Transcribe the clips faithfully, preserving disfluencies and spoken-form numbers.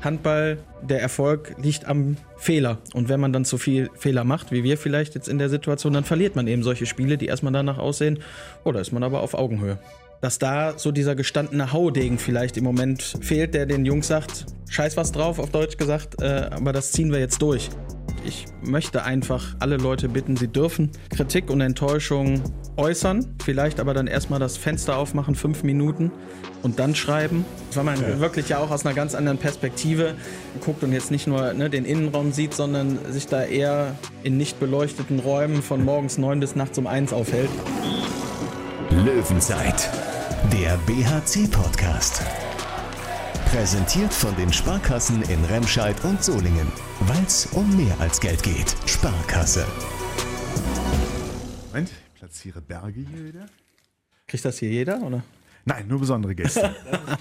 Handball, der Erfolg liegt am Fehler. Und wenn man dann zu viel Fehler macht, wie wir vielleicht jetzt in der Situation, dann verliert man eben solche Spiele, die erstmal danach aussehen. Oder ist man aber auf Augenhöhe. Dass da so dieser gestandene Haudegen vielleicht im Moment fehlt, der den Jungs sagt, scheiß was drauf, auf Deutsch gesagt, äh, aber das ziehen wir jetzt durch. Ich möchte einfach alle Leute bitten, sie dürfen Kritik und Enttäuschung äußern, vielleicht aber dann erstmal das Fenster aufmachen, fünf Minuten und dann schreiben. Weil man ja. wirklich ja auch aus einer ganz anderen Perspektive guckt und jetzt nicht nur ne, den Innenraum sieht, sondern sich da eher in nicht beleuchteten Räumen von morgens neun bis nachts um eins aufhält. Löwenzeit, der B H C-Podcast. Präsentiert von den Sparkassen in Remscheid und Solingen. Weil es um mehr als Geld geht. Sparkasse. Moment, ich platziere Berge hier wieder. Kriegt das hier jeder, oder? Nein, nur besondere Gäste.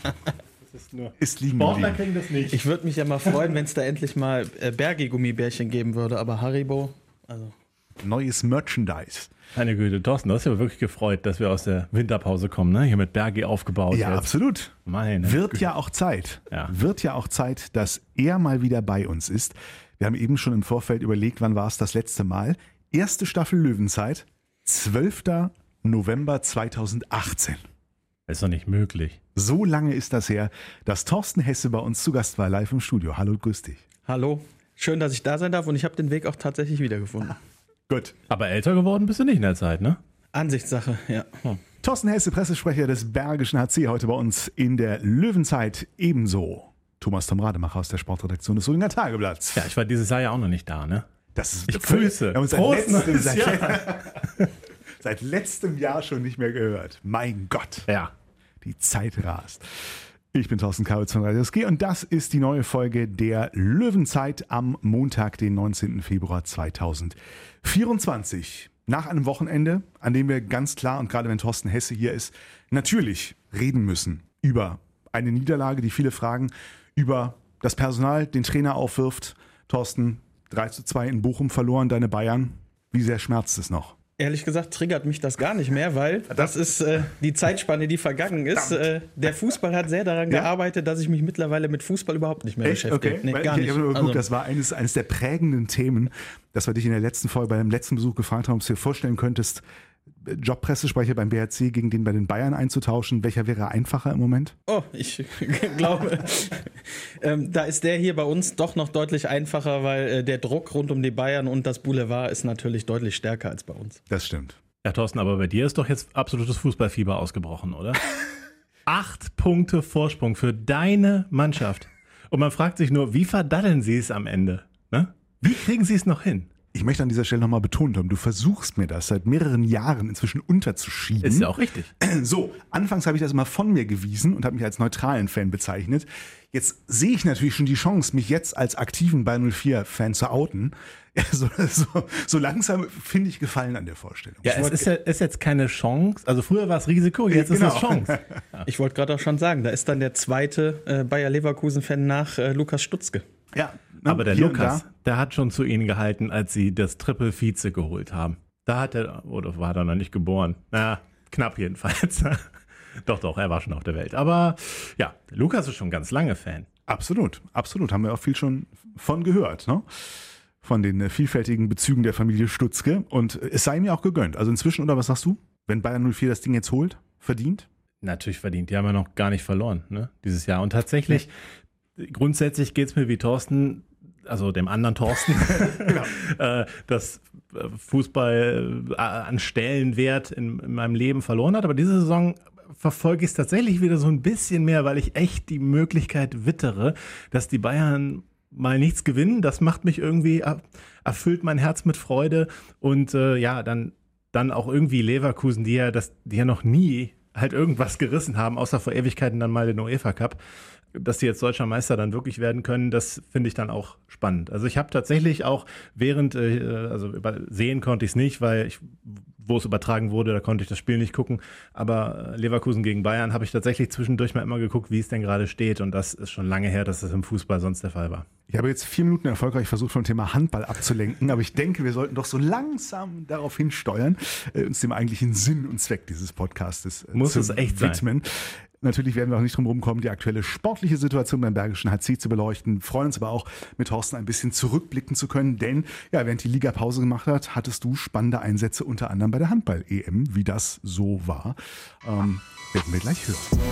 Das ist nur ist liegen Sportler geblieben. kriegen das nicht. Ich würde mich ja mal freuen, wenn es da endlich mal äh, Bergi-Gummibärchen geben würde, aber Haribo, also... Neues Merchandise. Meine Güte, Thorsten, du hast ja wirklich gefreut, dass wir aus der Winterpause kommen, ne? Hier mit Bergi aufgebaut. Ja, jetzt. absolut. Meine Wird Güte. ja auch Zeit. Ja. Wird ja auch Zeit, dass er mal wieder bei uns ist. Wir haben eben schon im Vorfeld überlegt, wann war es das letzte Mal. Erste Staffel Löwenzeit, zwölfter November zweitausendachtzehn. Das ist doch nicht möglich. So lange ist das her, dass Thorsten Hesse bei uns zu Gast war, live im Studio. Hallo, grüß dich. Hallo, schön, dass ich da sein darf und ich habe den Weg auch tatsächlich wiedergefunden. Gut. Aber älter geworden bist du nicht in der Zeit, ne? Ansichtssache, ja. Hm. Thorsten Hesse, Pressesprecher des Bergischen H C, heute bei uns in der Löwenzeit. Ebenso Thomas Tom Rademacher aus der Sportredaktion des Solinger Tageblatts. Ja, ich war dieses Jahr ja auch noch nicht da, ne? Das ist Ich grüße. Wir haben uns seit Prost, letztem, neues seit, Jahr. seit letztem Jahr schon nicht mehr gehört. Mein Gott, Ja. die Zeit rast. Ich bin Thorsten Kawitz von Radio S G und das ist die neue Folge der Löwenzeit am Montag, den neunzehnten Februar zweitausendvierundzwanzig. Nach einem Wochenende, an dem wir ganz klar, und gerade wenn Thorsten Hesse hier ist, natürlich reden müssen über eine Niederlage, die viele fragen, über das Personal, den Trainer aufwirft. Thorsten, drei zu zwei in Bochum verloren, deine Bayern. Wie sehr schmerzt es noch? Ehrlich gesagt triggert mich das gar nicht mehr, weil das ist äh, die Zeitspanne, die vergangen ist. Äh, der Fußball hat sehr daran Ja? gearbeitet, dass ich mich mittlerweile mit Fußball überhaupt nicht mehr Echt? beschäftige. Okay. Nee, Weil gar ich, nicht. Ich habe geguckt, Also, das war eines, eines der prägenden Themen, dass wir dich in der letzten Folge, bei dem letzten Besuch gefragt haben, ob du dir vorstellen könntest, Jobpressesprecher beim B H C gegen den bei den Bayern einzutauschen. Welcher wäre einfacher im Moment? oh, ich glaube, ähm, da ist der hier bei uns doch noch deutlich einfacher, weil äh, der Druck rund um die Bayern und das Boulevard ist natürlich deutlich stärker als bei uns. Das stimmt. Ja, Thorsten, aber bei dir ist doch jetzt absolutes Fußballfieber ausgebrochen, oder? Acht Punkte Vorsprung für deine Mannschaft. Und man fragt sich nur, wie verdaddeln sie es am Ende? Ne? Wie kriegen sie es noch hin? Ich möchte an dieser Stelle nochmal betonen, Tom, du versuchst mir das seit mehreren Jahren inzwischen unterzuschieben. Ist ja auch richtig. So, anfangs habe ich das immer von mir gewiesen und habe mich als neutralen Fan bezeichnet. Jetzt sehe ich natürlich schon die Chance, mich jetzt als aktiven Bayern null vier-Fan zu outen. Ja, so, so, so langsam finde ich Gefallen an der Vorstellung. Ja, es ist, ja, ist jetzt keine Chance. Also früher war es Risiko, jetzt Genau. ist es Chance. Ich wollte gerade auch schon sagen, da ist dann der zweite äh, Bayer Leverkusen-Fan nach äh, Lukas Stutzke. Ja, ne, Aber der hier und Lukas, da. der hat schon zu ihnen gehalten, als sie das Triple Vize geholt haben. Da hat er, oder war er noch nicht geboren? Na, knapp jedenfalls. Doch, doch, er war schon auf der Welt. Aber ja, der Lukas ist schon ganz lange Fan. Absolut, absolut. Haben wir auch viel schon von gehört, ne? Von den äh, vielfältigen Bezügen der Familie Stutzke. Und es sei mir auch gegönnt. Also inzwischen, oder was sagst du? Wenn Bayern null vier das Ding jetzt holt, verdient? Natürlich verdient. Die haben ja noch gar nicht verloren, ne, dieses Jahr. Und tatsächlich, grundsätzlich geht's mir wie Thorsten, also dem anderen Thorsten, Genau. äh, dass Fußball äh, an Stellenwert in, in meinem Leben verloren hat. Aber diese Saison verfolge ich es tatsächlich wieder so ein bisschen mehr, weil ich echt die Möglichkeit wittere, dass die Bayern mal nichts gewinnen. Das macht mich irgendwie, erfüllt mein Herz mit Freude. Und äh, ja, dann, dann auch irgendwie Leverkusen, die ja, das, die ja noch nie halt irgendwas gerissen haben, außer vor Ewigkeiten dann mal den UEFA Cup. Dass die jetzt deutscher Meister dann wirklich werden können, das finde ich dann auch spannend. Also ich habe tatsächlich auch während, äh, also sehen konnte ich es nicht, weil ich wo es übertragen wurde, da konnte ich das Spiel nicht gucken. Aber Leverkusen gegen Bayern habe ich tatsächlich zwischendurch mal immer geguckt, wie es denn gerade steht. Und das ist schon lange her, dass das im Fußball sonst der Fall war. Ich habe jetzt vier Minuten erfolgreich versucht, vom Thema Handball abzulenken, aber ich denke, wir sollten doch so langsam darauf hinsteuern, äh, uns dem eigentlichen Sinn und Zweck dieses Podcastes äh, Muss zu es echt widmen. sein. Natürlich werden wir auch nicht drum rumkommen, die aktuelle sportliche Situation beim Bergischen H C zu beleuchten. Freuen uns aber auch, mit Thorsten ein bisschen zurückblicken zu können, denn ja, während die Liga Pause gemacht hat, hattest du spannende Einsätze unter anderem bei der Handball-E M, wie das so war. Ähm, werden wir gleich hören.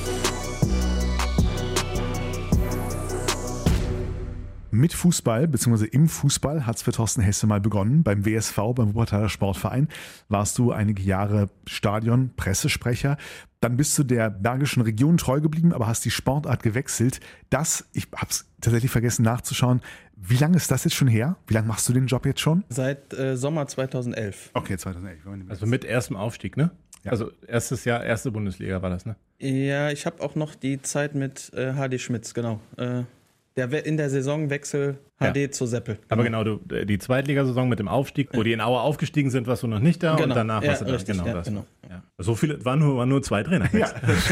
Mit Fußball, beziehungsweise im Fußball hat es für Thorsten Hesse mal begonnen. Beim W S V, beim Wuppertaler Sportverein, warst du einige Jahre Stadion-Pressesprecher. Dann bist du der Bergischen Region treu geblieben, aber hast die Sportart gewechselt. Das, ich habe es tatsächlich vergessen nachzuschauen. Wie lange ist das jetzt schon her? Wie lange machst du den Job jetzt schon? Seit äh, Sommer zweitausendelf. Okay, zweitausendelf. Also mit erstem Aufstieg, ne? Ja. Also erstes Jahr, erste Bundesliga war das, ne? Ja, ich habe auch noch die Zeit mit äh, H D Schmitz, genau. Äh, der We- in der Saisonwechsel H D Ja. zu Seppel. Aber genau, du, die Zweitligasaison mit dem Aufstieg, wo die in Aue aufgestiegen sind, warst du noch nicht da Genau. und danach Ja, warst du da. richtig, Genau, ja, das. genau. Ja. So viele, waren nur, waren nur zwei Trainer. Ja,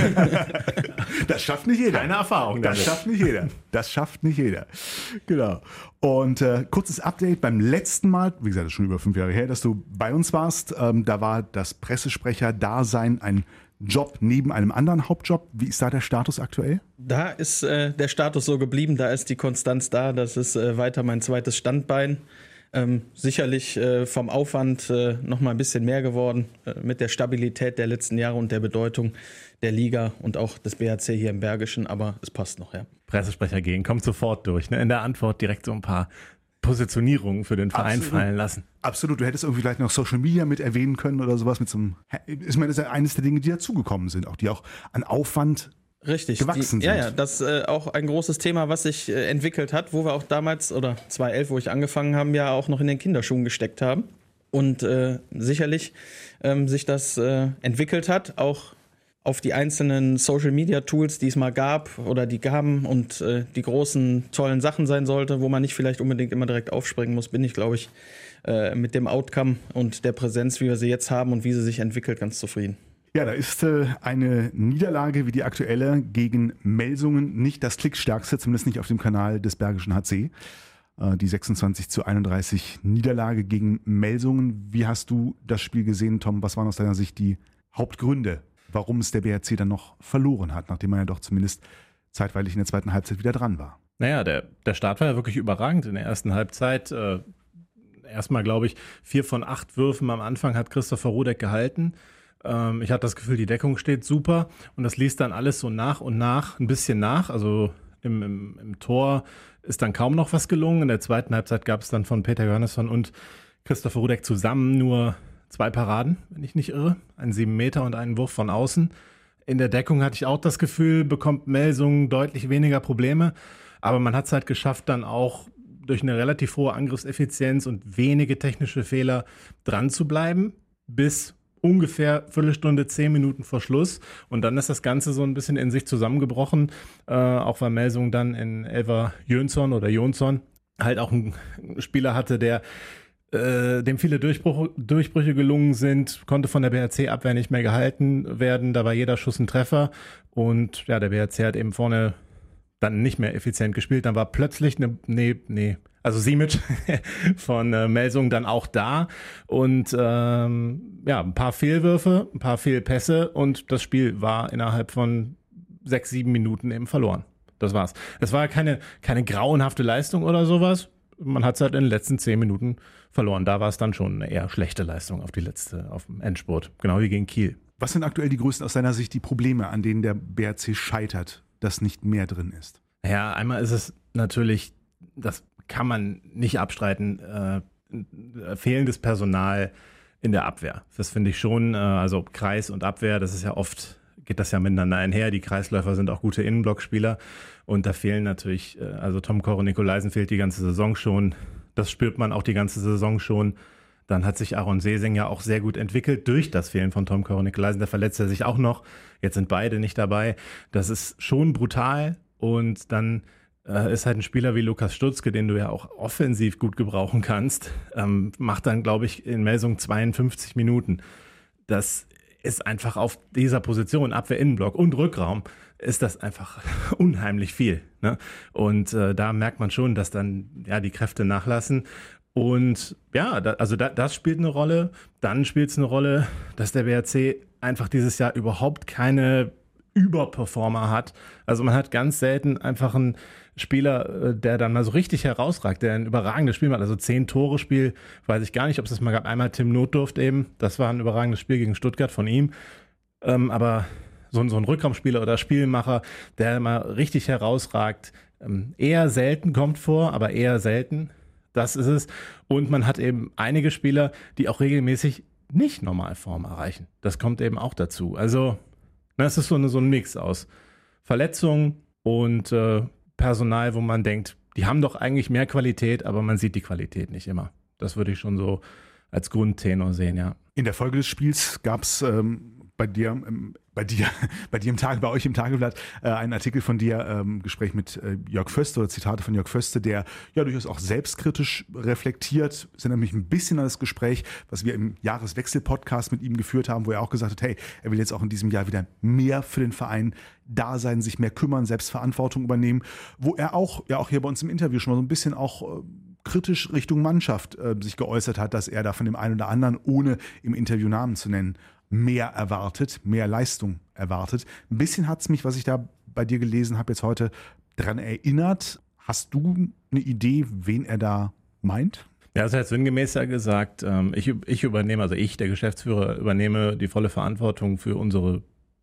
das schafft nicht jeder. Keine Erfahrung Das damit. schafft nicht jeder. Das schafft nicht jeder. Genau. Und äh, kurzes Update beim letzten Mal, wie gesagt, das ist schon über fünf Jahre her, dass du bei uns warst. Ähm, da war das Pressesprecher-Dasein ein Job neben einem anderen Hauptjob. Wie ist da der Status aktuell? Da ist äh, der Status so geblieben, da ist die Konstanz da, das ist äh, weiter mein zweites Standbein. Ähm, sicherlich äh, vom Aufwand äh, noch mal ein bisschen mehr geworden, äh, mit der Stabilität der letzten Jahre und der Bedeutung der Liga und auch des B H C hier im Bergischen, aber es passt noch, ja. Pressesprecher gehen, kommt sofort durch. Ne? In der Antwort direkt so ein paar Positionierungen für den Verein Absolut. fallen lassen. Absolut, du hättest irgendwie vielleicht noch Social Media mit erwähnen können oder sowas mit so einem, ich meine, das ist ja eines der Dinge, die dazugekommen sind, auch die auch an Aufwand Richtig. gewachsen die, sind. Ja, ja, das ist äh, auch ein großes Thema, was sich äh, entwickelt hat, wo wir auch damals, oder zweitausendelf, wo ich angefangen habe, ja auch noch in den Kinderschuhen gesteckt haben. Und äh, sicherlich ähm, sich das äh, entwickelt hat, auch auf die einzelnen Social-Media-Tools, die es mal gab oder die gaben und äh, die großen, tollen Sachen sein sollte, wo man nicht vielleicht unbedingt immer direkt aufspringen muss, bin ich, glaube ich, äh, mit dem Outcome und der Präsenz, wie wir sie jetzt haben und wie sie sich entwickelt, ganz zufrieden. Ja, da ist äh, eine Niederlage wie die aktuelle gegen Melsungen nicht das klickstärkste, zumindest nicht auf dem Kanal des Bergischen H C. Äh, die sechsundzwanzig zu einunddreißig Niederlage gegen Melsungen. Wie hast du das Spiel gesehen, Tom? Was waren aus deiner Sicht die Hauptgründe, warum es der B H C dann noch verloren hat, nachdem man ja doch zumindest zeitweilig in der zweiten Halbzeit wieder dran war? Naja, der, der Start war ja wirklich überragend in der ersten Halbzeit. Äh, erstmal, glaube ich, vier von acht Würfen am Anfang hat Christopher Rudek gehalten. Ähm, ich hatte das Gefühl, die Deckung steht super und das ließ dann alles so nach und nach ein bisschen nach. Also im, im, im Tor ist dann kaum noch was gelungen. In der zweiten Halbzeit gab es dann von Peter Johannesson und Christopher Rudek zusammen nur zwei Paraden, wenn ich nicht irre. Ein sieben Meter und einen Wurf von außen. In der Deckung hatte ich auch das Gefühl, bekommt Melsungen deutlich weniger Probleme. Aber man hat es halt geschafft, dann auch durch eine relativ hohe Angriffseffizienz und wenige technische Fehler dran zu bleiben, bis ungefähr Viertelstunde, zehn Minuten vor Schluss. Und dann ist das Ganze so ein bisschen in sich zusammengebrochen, äh, auch weil Melsungen dann in Elver Jönsson oder Jonsson halt auch einen Spieler hatte, der äh, dem viele Durchbruch, Durchbrüche gelungen sind, konnte von der B H C-Abwehr nicht mehr gehalten werden. Da war jeder Schuss ein Treffer. Und ja, der B H C hat eben vorne dann nicht mehr effizient gespielt. Dann war plötzlich eine, nee, nee, also Simic von äh, Melsungen dann auch da und ähm, ja, ein paar Fehlwürfe, ein paar Fehlpässe und das Spiel war innerhalb von sechs, sieben Minuten eben verloren. Das war's. Es war keine, keine grauenhafte Leistung oder sowas. Man hat es halt in den letzten zehn Minuten verloren. Da war es dann schon eine eher schlechte Leistung auf die letzte, auf dem Endspurt. Genau wie gegen Kiel. Was sind aktuell die größten aus deiner Sicht die Probleme, an denen der B H C scheitert, dass nicht mehr drin ist? Ja, einmal ist es natürlich, das kann man nicht abstreiten, äh, fehlendes Personal in der Abwehr. Das finde ich schon, äh, also Kreis und Abwehr, das ist ja oft, geht das ja miteinander einher. Die Kreisläufer sind auch gute Innenblockspieler und da fehlen natürlich, äh, also Tom Kore-Nikolaisen fehlt die ganze Saison schon. Das spürt man auch die ganze Saison schon. Dann hat sich Aaron Sesing ja auch sehr gut entwickelt durch das Fehlen von Tom Kore-Nikolaisen. Da verletzt er sich auch noch. Jetzt sind beide nicht dabei. Das ist schon brutal. Und dann äh, ist halt ein Spieler wie Lukas Stutzke, den du ja auch offensiv gut gebrauchen kannst, ähm, macht dann, glaube ich, in Melsung zweiundfünfzig Minuten. Das ist einfach auf dieser Position, Abwehr-Innenblock und Rückraum, ist das einfach unheimlich viel. Ne? Und äh, da merkt man schon, dass dann ja die Kräfte nachlassen. Und ja, da, also da, das spielt eine Rolle. Dann spielt es eine Rolle, dass der B R C einfach dieses Jahr überhaupt keine Überperformer hat. Also man hat ganz selten einfach einen Spieler, der dann mal so richtig herausragt, der ein überragendes Spiel macht. Also zehn Tore Spiel, weiß ich gar nicht, ob es das mal gab. Einmal Tim Notdurft eben, das war ein überragendes Spiel gegen Stuttgart von ihm. Ähm, aber so ein, so ein Rückraumspieler oder Spielmacher, der mal richtig herausragt, ähm, eher selten kommt vor, aber eher selten. Das ist es. Und man hat eben einige Spieler, die auch regelmäßig nicht Normalform erreichen. Das kommt eben auch dazu. Also das ist so, eine, so ein Mix aus Verletzungen und äh, Personal, wo man denkt, die haben doch eigentlich mehr Qualität, aber man sieht die Qualität nicht immer. Das würde ich schon so als Grundtenor sehen, ja. In der Folge des Spiels gab es ähm, bei dir, ähm, bei dir, bei dir im Tage, bei euch im Tageblatt äh, einen Artikel von dir, ähm, Gespräch mit äh, Jörg Föste oder Zitate von Jörg Föste, der ja durchaus auch selbstkritisch reflektiert. Das erinnert mich ein bisschen an das Gespräch, was wir im Jahreswechsel-Podcast mit ihm geführt haben, wo er auch gesagt hat, hey, er will jetzt auch in diesem Jahr wieder mehr für den Verein da sein, sich mehr kümmern, selbst Verantwortung übernehmen, wo er auch, ja auch hier bei uns im Interview schon mal so ein bisschen auch äh, kritisch Richtung Mannschaft äh, sich geäußert hat, dass er da von dem einen oder anderen, ohne im Interview Namen zu nennen, mehr erwartet, mehr Leistung erwartet. Ein bisschen hat es mich, was ich da bei dir gelesen habe, jetzt heute dran erinnert. Hast du eine Idee, wen er da meint? Ja, das hat sinngemäß ja gesagt, ähm, ich, ich übernehme, also ich, der Geschäftsführer, übernehme die volle Verantwortung für unsere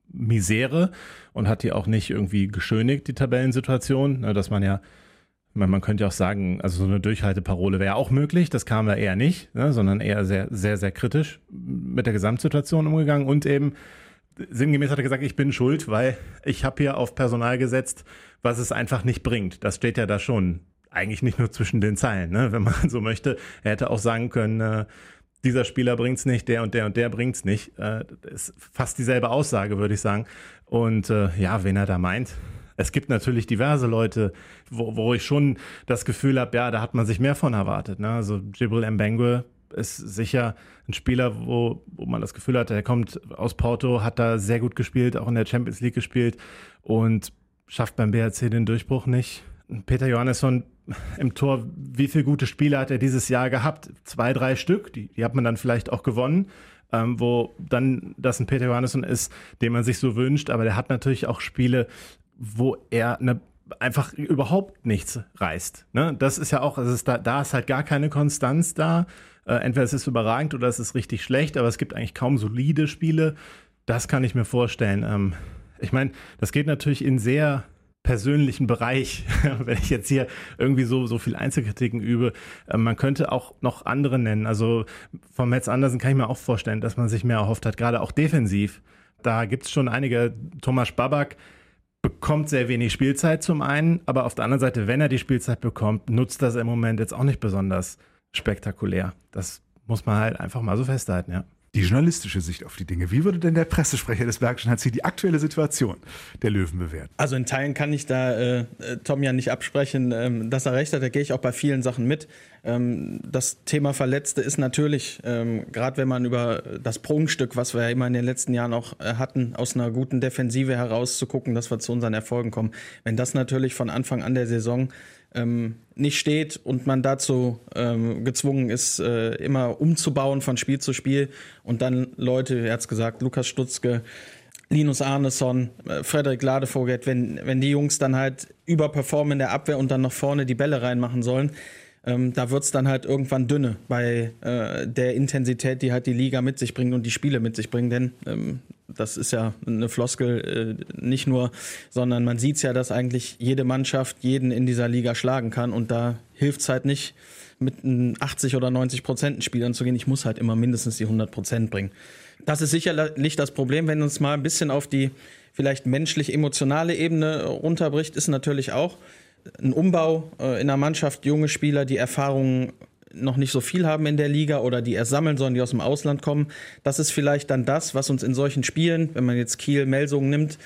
Misere und hat die auch nicht irgendwie geschönigt, die Tabellensituation, ne, dass man ja, man, man könnte ja auch sagen, also so eine Durchhalteparole wäre auch möglich, das kam da eher nicht, ne, sondern eher sehr, sehr, sehr kritisch mit der Gesamtsituation umgegangen und eben sinngemäß hat er gesagt, ich bin schuld, weil ich habe hier auf Personal gesetzt, was es einfach nicht bringt. Das steht ja da schon, eigentlich nicht nur zwischen den Zeilen, ne, wenn man so möchte. Er hätte auch sagen können, äh, dieser Spieler bringt's nicht, der und der und der bringt's nicht. Äh, das ist fast dieselbe Aussage, würde ich sagen. Und äh, ja, wen er da meint. Es gibt natürlich diverse Leute, wo, wo ich schon das Gefühl habe, ja, da hat man sich mehr von erwartet. Ne? Also Djibril Mbengue ist sicher ein Spieler, wo, wo man das Gefühl hat, er kommt aus Porto, hat da sehr gut gespielt, auch in der Champions League gespielt und schafft beim B R C den Durchbruch nicht. Peter Johannesson im Tor, wie viele gute Spiele hat er dieses Jahr gehabt? Zwei, drei Stück, die, die hat man dann vielleicht auch gewonnen. Ähm, wo dann das ein Peter Johannesson ist, den man sich so wünscht, aber der hat natürlich auch Spiele, wo er eine, einfach überhaupt nichts reißt. Ne? Das ist ja auch, also ist da, da ist halt gar keine Konstanz da. Äh, entweder es ist überragend oder es ist richtig schlecht, aber es gibt eigentlich kaum solide Spiele. Das kann ich mir vorstellen. Ähm, ich meine, das geht natürlich in sehr persönlichen Bereich, wenn ich jetzt hier irgendwie so, so viel Einzelkritiken übe. Äh, man könnte auch noch andere nennen. Also von Mats Andersen kann ich mir auch vorstellen, dass man sich mehr erhofft hat, gerade auch defensiv. Da gibt es schon einige. Tomasz Babak bekommt sehr wenig Spielzeit zum einen, aber auf der anderen Seite, wenn er die Spielzeit bekommt, nutzt das im Moment jetzt auch nicht besonders spektakulär. Das muss man halt einfach mal so festhalten, ja. Die journalistische Sicht auf die Dinge. Wie würde denn der Pressesprecher des Bergischen H C die aktuelle Situation der Löwen bewerten? Also in Teilen kann ich da äh, Tom ja nicht absprechen, ähm, dass er recht hat. Da gehe ich auch bei vielen Sachen mit. Ähm, das Thema Verletzte ist natürlich, ähm, gerade wenn man über das Prunkstück, was wir ja immer in den letzten Jahren auch äh, hatten, aus einer guten Defensive heraus zu gucken, dass wir zu unseren Erfolgen kommen. Wenn das natürlich von Anfang an der Saison ähm, nicht steht und man dazu ähm, gezwungen ist, äh, immer umzubauen von Spiel zu Spiel und dann Leute, er hat's gesagt, Lukas Stutzke, Linus Arneson, äh, Frederik Ladevogel, wenn, wenn die Jungs dann halt überperformen in der Abwehr und dann noch vorne die Bälle reinmachen sollen, ähm, da wird's dann halt irgendwann dünne bei äh, der Intensität, die halt die Liga mit sich bringt und die Spiele mit sich bringen, denn ähm, das ist ja eine Floskel, äh, nicht nur, sondern man sieht's ja, dass eigentlich jede Mannschaft jeden in dieser Liga schlagen kann und da hilft's halt nicht, mit einem achtzig oder neunzig Prozent Spielern zu gehen. Ich muss halt immer mindestens die hundert Prozent bringen. Das ist sicherlich das Problem, wenn uns mal ein bisschen auf die vielleicht menschlich-emotionale Ebene runterbricht, ist natürlich auch ein Umbau äh, in der Mannschaft, junge Spieler, die Erfahrungen noch nicht so viel haben in der Liga oder die erst sammeln sollen, die aus dem Ausland kommen. Das ist vielleicht dann das, was uns in solchen Spielen, wenn man jetzt Kiel, Melsungen nimmt,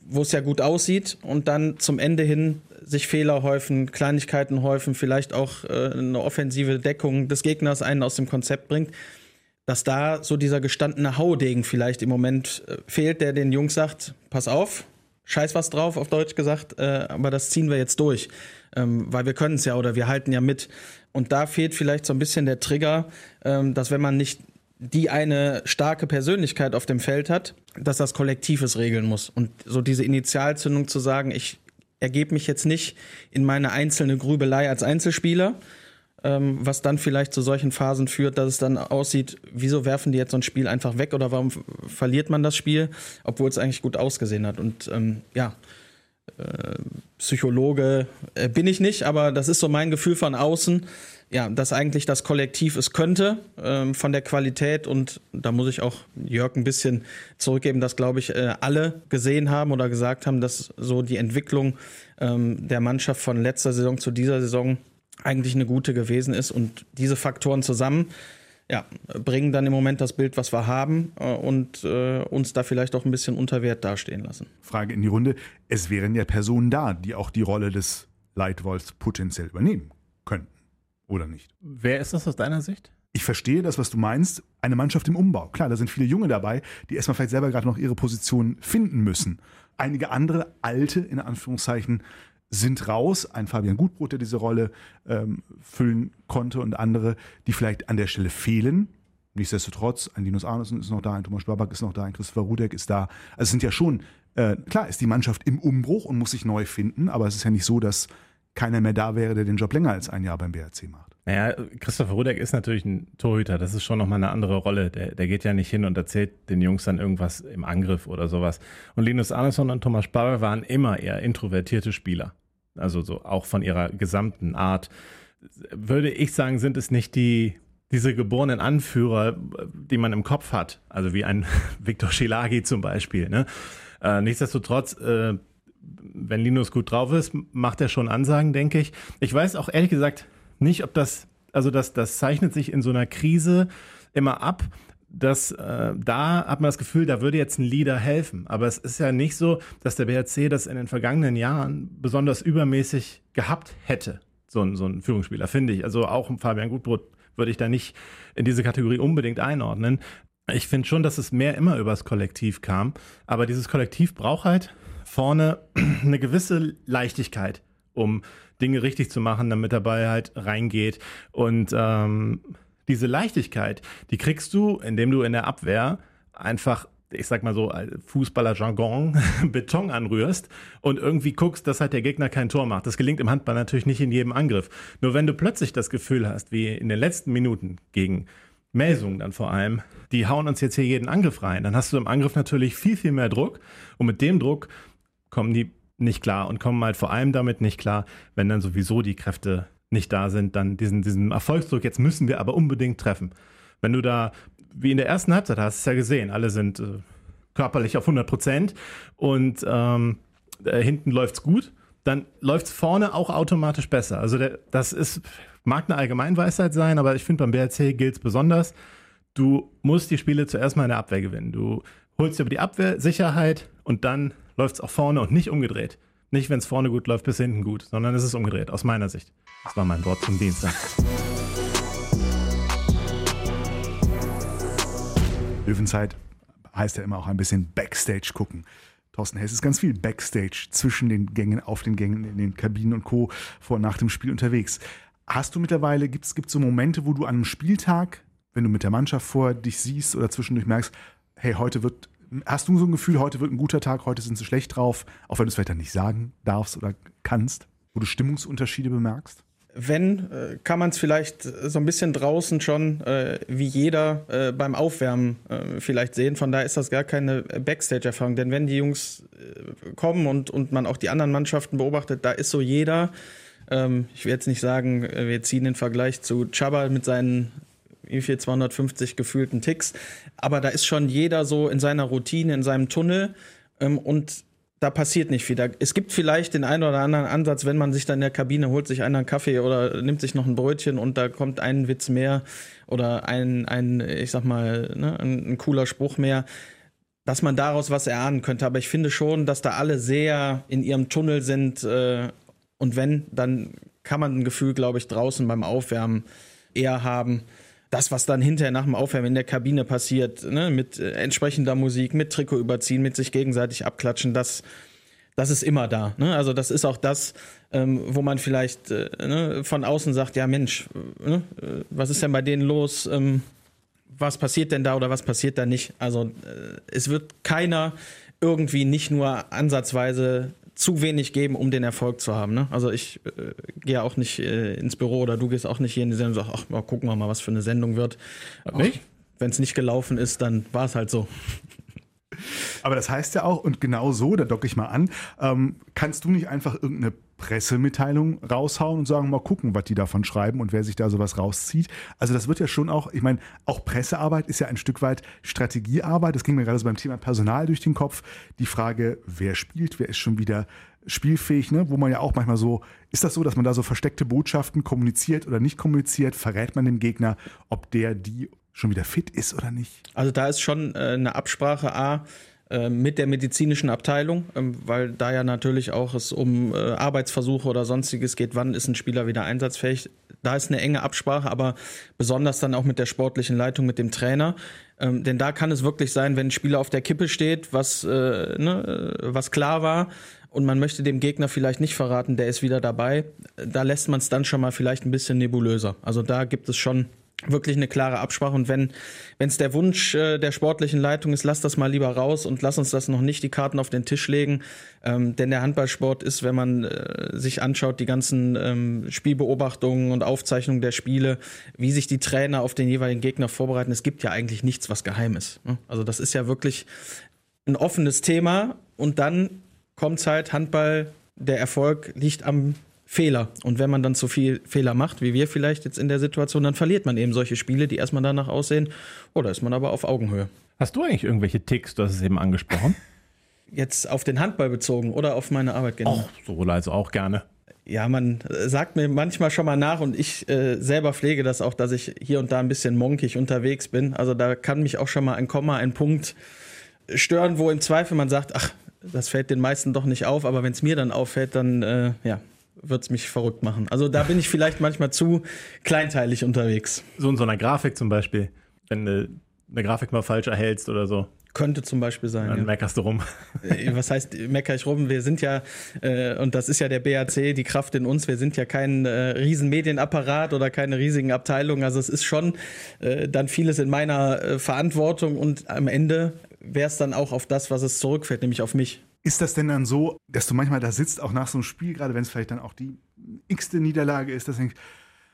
wo es ja gut aussieht und dann zum Ende hin sich Fehler häufen, Kleinigkeiten häufen, vielleicht auch äh, eine offensive Deckung des Gegners einen aus dem Konzept bringt, dass da so dieser gestandene Haudegen vielleicht im Moment äh, fehlt, der den Jungs sagt, pass auf, scheiß was drauf, auf Deutsch gesagt, äh, aber das ziehen wir jetzt durch, ähm, weil wir können es ja oder wir halten ja mit. Und da fehlt vielleicht so ein bisschen der Trigger, ähm, dass wenn man nicht die eine starke Persönlichkeit auf dem Feld hat, dass das Kollektiv es regeln muss. Und so diese Initialzündung zu sagen, ich ergebe mich jetzt nicht in meine einzelne Grübelei als Einzelspieler, ähm, was dann vielleicht zu solchen Phasen führt, dass es dann aussieht, wieso werfen die jetzt so ein Spiel einfach weg oder warum verliert man das Spiel, obwohl es eigentlich gut ausgesehen hat. Und ähm, ja, äh, Psychologe äh, bin ich nicht, aber das ist so mein Gefühl von außen, ja, dass eigentlich das Kollektiv es könnte, ähm, von der Qualität, und da muss ich auch Jörg ein bisschen zurückgeben, dass, glaube ich, äh, alle gesehen haben oder gesagt haben, dass so die Entwicklung ähm, der Mannschaft von letzter Saison zu dieser Saison eigentlich eine gute gewesen ist, und diese Faktoren zusammen, ja, bringen dann im Moment das Bild, was wir haben, äh, und äh, uns da vielleicht auch ein bisschen unter Wert dastehen lassen. Frage in die Runde, es wären ja Personen da, die auch die Rolle des Leitwolfs potenziell übernehmen könnten. Oder nicht? Wer ist das aus deiner Sicht? Ich verstehe das, was du meinst. Eine Mannschaft im Umbau. Klar, da sind viele Junge dabei, die erstmal vielleicht selber gerade noch ihre Position finden müssen. Einige andere alte, in Anführungszeichen, sind raus. Ein Fabian Gutbrot, der diese Rolle ähm, füllen konnte, und andere, die vielleicht an der Stelle fehlen. Nichtsdestotrotz, ein Linus Arnesen ist noch da, ein Thomas Schwabach ist noch da, ein Christopher Rudek ist da. Also es sind ja schon, äh, klar ist die Mannschaft im Umbruch und muss sich neu finden, aber es ist ja nicht so, dass keiner mehr da wäre, der den Job länger als ein Jahr beim B R C macht. Naja, Christopher Rudek ist natürlich ein Torhüter, das ist schon nochmal eine andere Rolle. Der, der geht ja nicht hin und erzählt den Jungs dann irgendwas im Angriff oder sowas. Und Linus Arneson und Thomas Sparre waren immer eher introvertierte Spieler. Also so auch von ihrer gesamten Art. Würde ich sagen, sind es nicht die diese geborenen Anführer, die man im Kopf hat. Also wie ein Viktor Schielagi zum Beispiel. Ne? Äh, nichtsdestotrotz, äh, wenn Linus gut drauf ist, macht er schon Ansagen, denke ich. Ich weiß auch ehrlich gesagt nicht, ob das, also das, das zeichnet sich in so einer Krise immer ab, dass äh, da hat man das Gefühl, da würde jetzt ein Leader helfen. Aber es ist ja nicht so, dass der B R C das in den vergangenen Jahren besonders übermäßig gehabt hätte, so ein, so ein Führungsspieler, finde ich. Also auch Fabian Gutbrot würde ich da nicht in diese Kategorie unbedingt einordnen. Ich finde schon, dass es mehr immer übers Kollektiv kam. Aber dieses Kollektiv braucht halt vorne eine gewisse Leichtigkeit, um Dinge richtig zu machen, damit der Ball halt reingeht. Und ähm, diese Leichtigkeit, die kriegst du, indem du in der Abwehr einfach, ich sag mal so, Fußballer-Jargon, Beton anrührst und irgendwie guckst, dass halt der Gegner kein Tor macht. Das gelingt im Handball natürlich nicht in jedem Angriff. Nur wenn du plötzlich das Gefühl hast, wie in den letzten Minuten gegen Melsungen dann vor allem, die hauen uns jetzt hier jeden Angriff rein, dann hast du im Angriff natürlich viel, viel mehr Druck, und mit dem Druck kommen die nicht klar und kommen halt vor allem damit nicht klar, wenn dann sowieso die Kräfte nicht da sind, dann diesen, diesen Erfolgsdruck, jetzt müssen wir aber unbedingt treffen. Wenn du da, wie in der ersten Halbzeit, hast du es ja gesehen, alle sind äh, körperlich auf hundert Prozent und ähm, äh, hinten läuft's gut, dann läuft's vorne auch automatisch besser. Also der, das ist, mag eine Allgemeinweisheit sein, aber ich finde, beim B R C gilt's besonders. Du musst die Spiele zuerst mal in der Abwehr gewinnen. Du holst über die Abwehr Sicherheit und dann läuft's auch vorne und nicht umgedreht. Nicht, wenn es vorne gut läuft, bis hinten gut, sondern es ist umgedreht, aus meiner Sicht. Das war mein Wort zum Dienstag. Löwenzeit heißt ja immer auch ein bisschen Backstage gucken. Thorsten Hess ist ganz viel Backstage zwischen den Gängen, auf den Gängen, in den Kabinen und Co. vor und nach dem Spiel unterwegs. Hast du mittlerweile, gibt es so Momente, wo du an einem Spieltag, wenn du mit der Mannschaft vor dich siehst oder zwischendurch merkst, hey, heute wird, hast du so ein Gefühl, heute wird ein guter Tag, heute sind sie schlecht drauf, auch wenn du es vielleicht dann nicht sagen darfst oder kannst, wo du Stimmungsunterschiede bemerkst? Wenn, äh, kann man es vielleicht so ein bisschen draußen schon, äh, wie jeder äh, beim Aufwärmen äh, vielleicht sehen. Von daher ist das gar keine Backstage-Erfahrung. Denn wenn die Jungs äh, kommen und, und man auch die anderen Mannschaften beobachtet, da ist so jeder, ähm, ich will jetzt nicht sagen, wir ziehen den Vergleich zu Chaba mit seinen wie viel, zweihundertfünfzig gefühlten Ticks, aber da ist schon jeder so in seiner Routine, in seinem Tunnel, ähm, und da passiert nicht viel. Da, es gibt vielleicht den einen oder anderen Ansatz, wenn man sich dann in der Kabine holt, sich einer einen Kaffee oder nimmt sich noch ein Brötchen und da kommt ein Witz mehr oder ein, ein ich sag mal, ne, ein, ein cooler Spruch mehr. dass man daraus was erahnen könnte. Aber ich finde schon, dass da alle sehr in ihrem Tunnel sind. Äh, und wenn, dann kann man ein Gefühl, glaube ich, draußen beim Aufwärmen eher haben. Das, was dann hinterher nach dem Aufwärmen in der Kabine passiert, ne, mit äh, entsprechender Musik, mit Trikot überziehen, mit sich gegenseitig abklatschen, das, das ist immer da. Ne? Also das ist auch das, ähm, wo man vielleicht äh, ne, von außen sagt, ja Mensch, äh, was ist denn bei denen los? Ähm, was passiert denn da oder was passiert da nicht? Also äh, es wird keiner irgendwie nicht nur ansatzweise zu wenig geben, um den Erfolg zu haben. Ne? Also ich äh, gehe auch nicht äh, ins Büro oder du gehst auch nicht hier in die Sendung und sagst, ach, mal gucken wir mal, was für eine Sendung wird. Wenn es nicht gelaufen ist, dann war es halt so. Aber das heißt ja auch, und genau so, da docke ich mal an, ähm, kannst du nicht einfach irgendeine Pressemitteilung raushauen und sagen, mal gucken, was die davon schreiben und wer sich da sowas rauszieht. Also das wird ja schon auch, ich meine, auch Pressearbeit ist ja ein Stück weit Strategiearbeit. Das ging mir gerade so beim Thema Personal durch den Kopf. Die Frage, wer spielt, wer ist schon wieder spielfähig, ne? Wo man ja auch manchmal so, ist das so, dass man da so versteckte Botschaften kommuniziert oder nicht kommuniziert? Verrät man dem Gegner, ob der, die schon wieder fit ist oder nicht? Also da ist schon äh, eine Absprache A äh, mit der medizinischen Abteilung, ähm, weil da ja natürlich auch es um äh, Arbeitsversuche oder sonstiges geht, wann ist ein Spieler wieder einsatzfähig. Da ist eine enge Absprache, aber besonders dann auch mit der sportlichen Leitung, mit dem Trainer. Ähm, denn da kann es wirklich sein, wenn ein Spieler auf der Kippe steht, was, äh, ne, was klar war, und man möchte dem Gegner vielleicht nicht verraten, der ist wieder dabei, da lässt man es dann schon mal vielleicht ein bisschen nebulöser. Also da gibt es schon wirklich eine klare Absprache, und wenn es der Wunsch äh, der sportlichen Leitung ist, lass das mal lieber raus und lass uns das noch nicht die Karten auf den Tisch legen, ähm, denn der Handballsport ist, wenn man äh, sich anschaut, die ganzen ähm, Spielbeobachtungen und Aufzeichnungen der Spiele, wie sich die Trainer auf den jeweiligen Gegner vorbereiten, es gibt ja eigentlich nichts, was geheim ist. Ne? Also das ist ja wirklich ein offenes Thema, und dann kommt halt Handball, der Erfolg liegt am Fehler. Und wenn man dann zu viel Fehler macht, wie wir vielleicht jetzt in der Situation, dann verliert man eben solche Spiele, die erstmal danach aussehen. Oder ist man aber auf Augenhöhe. Hast du eigentlich irgendwelche Ticks? Du hast es eben angesprochen. Jetzt auf den Handball bezogen oder auf meine Arbeit generell? Auch sowohl als auch gerne. Ja, man sagt mir manchmal schon mal nach, und ich äh, selber pflege das auch, dass ich hier und da ein bisschen monkig unterwegs bin. Also da kann mich auch schon mal ein Komma, ein Punkt stören, wo im Zweifel man sagt, ach, das fällt den meisten doch nicht auf, aber wenn es mir dann auffällt, dann äh, ja, wird es mich verrückt machen. Also da bin ich vielleicht manchmal zu kleinteilig unterwegs. So in so einer Grafik zum Beispiel, wenn du eine Grafik mal falsch erhältst oder so. Könnte zum Beispiel sein. Dann ja. meckerst du rum. Was heißt, mecker ich rum? Wir sind ja, äh, und das ist ja der B H C, die Kraft in uns, wir sind ja kein äh, riesen Medienapparat oder keine riesigen Abteilungen. Also es ist schon äh, dann vieles in meiner äh, Verantwortung, und am Ende wäre es dann auch auf das, was es zurückfällt, nämlich auf mich. Ist das denn dann so, dass du manchmal da sitzt, auch nach so einem Spiel, gerade wenn es vielleicht dann auch die x-te Niederlage ist, dass du denkst,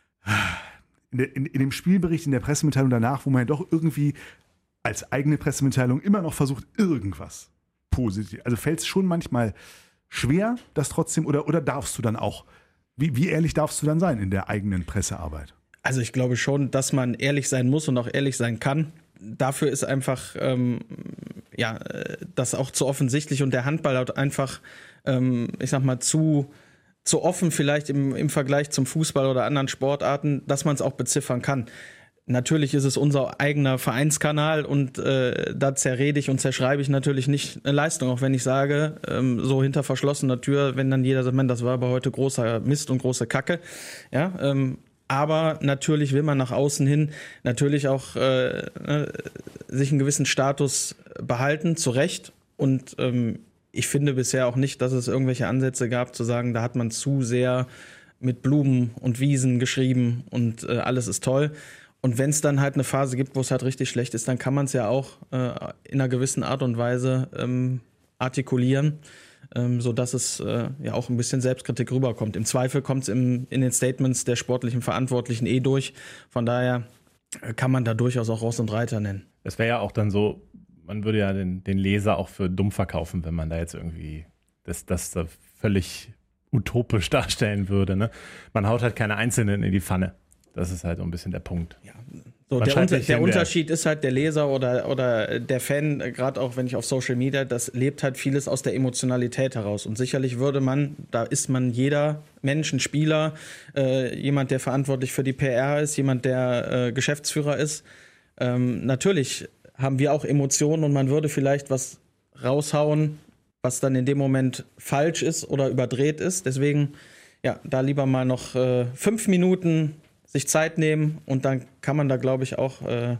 in, der, in, in dem Spielbericht, in der Pressemitteilung danach, wo man ja doch irgendwie als eigene Pressemitteilung immer noch versucht, irgendwas positiv. Also fällt es schon manchmal schwer, das trotzdem, oder, oder darfst du dann auch, wie, wie ehrlich darfst du dann sein in der eigenen Pressearbeit? Also ich glaube schon, dass man ehrlich sein muss und auch ehrlich sein kann. Dafür ist einfach ähm, ja, das auch zu offensichtlich, und der Handball hat einfach, ähm, ich sag mal, zu, zu offen vielleicht im, im Vergleich zum Fußball oder anderen Sportarten, dass man es auch beziffern kann. Natürlich ist es unser eigener Vereinskanal, und äh, da zerrede ich und zerschreibe ich natürlich nicht eine Leistung, auch wenn ich sage, ähm, so hinter verschlossener Tür, wenn dann jeder sagt, man, das war aber heute großer Mist und große Kacke, ja, ähm, aber natürlich will man nach außen hin natürlich auch äh, sich einen gewissen Status behalten, zu Recht. Und ähm, ich finde bisher auch nicht, dass es irgendwelche Ansätze gab, zu sagen, da hat man zu sehr mit Blumen und Wiesen geschrieben und äh, alles ist toll. Und wenn es dann halt eine Phase gibt, wo es halt richtig schlecht ist, dann kann man es ja auch äh, in einer gewissen Art und Weise ähm, artikulieren, ähm, sodass es äh, ja auch ein bisschen Selbstkritik rüberkommt. Im Zweifel kommt es in den Statements der sportlichen Verantwortlichen eh durch. Von daher äh, kann man da durchaus auch Ross und Reiter nennen. Das wäre ja auch dann so, man würde ja den, den Leser auch für dumm verkaufen, wenn man da jetzt irgendwie das, das da völlig utopisch darstellen würde. Ne? Man haut halt keine Einzelnen in die Pfanne. Das ist halt so ein bisschen der Punkt. Ja. So, der Unter- der Unterschied ist halt, der Leser oder, oder der Fan, gerade auch wenn ich auf Social Media, das lebt halt vieles aus der Emotionalität heraus. Und sicherlich würde man, da ist man jeder Mensch, ein Spieler, äh, jemand, der verantwortlich für die P R ist, jemand, der äh, Geschäftsführer ist. Ähm, natürlich haben wir auch Emotionen und man würde vielleicht was raushauen, was dann in dem Moment falsch ist oder überdreht ist. Deswegen, ja, da lieber mal noch äh, fünf Minuten sich Zeit nehmen und dann kann man da, glaube ich, auch äh,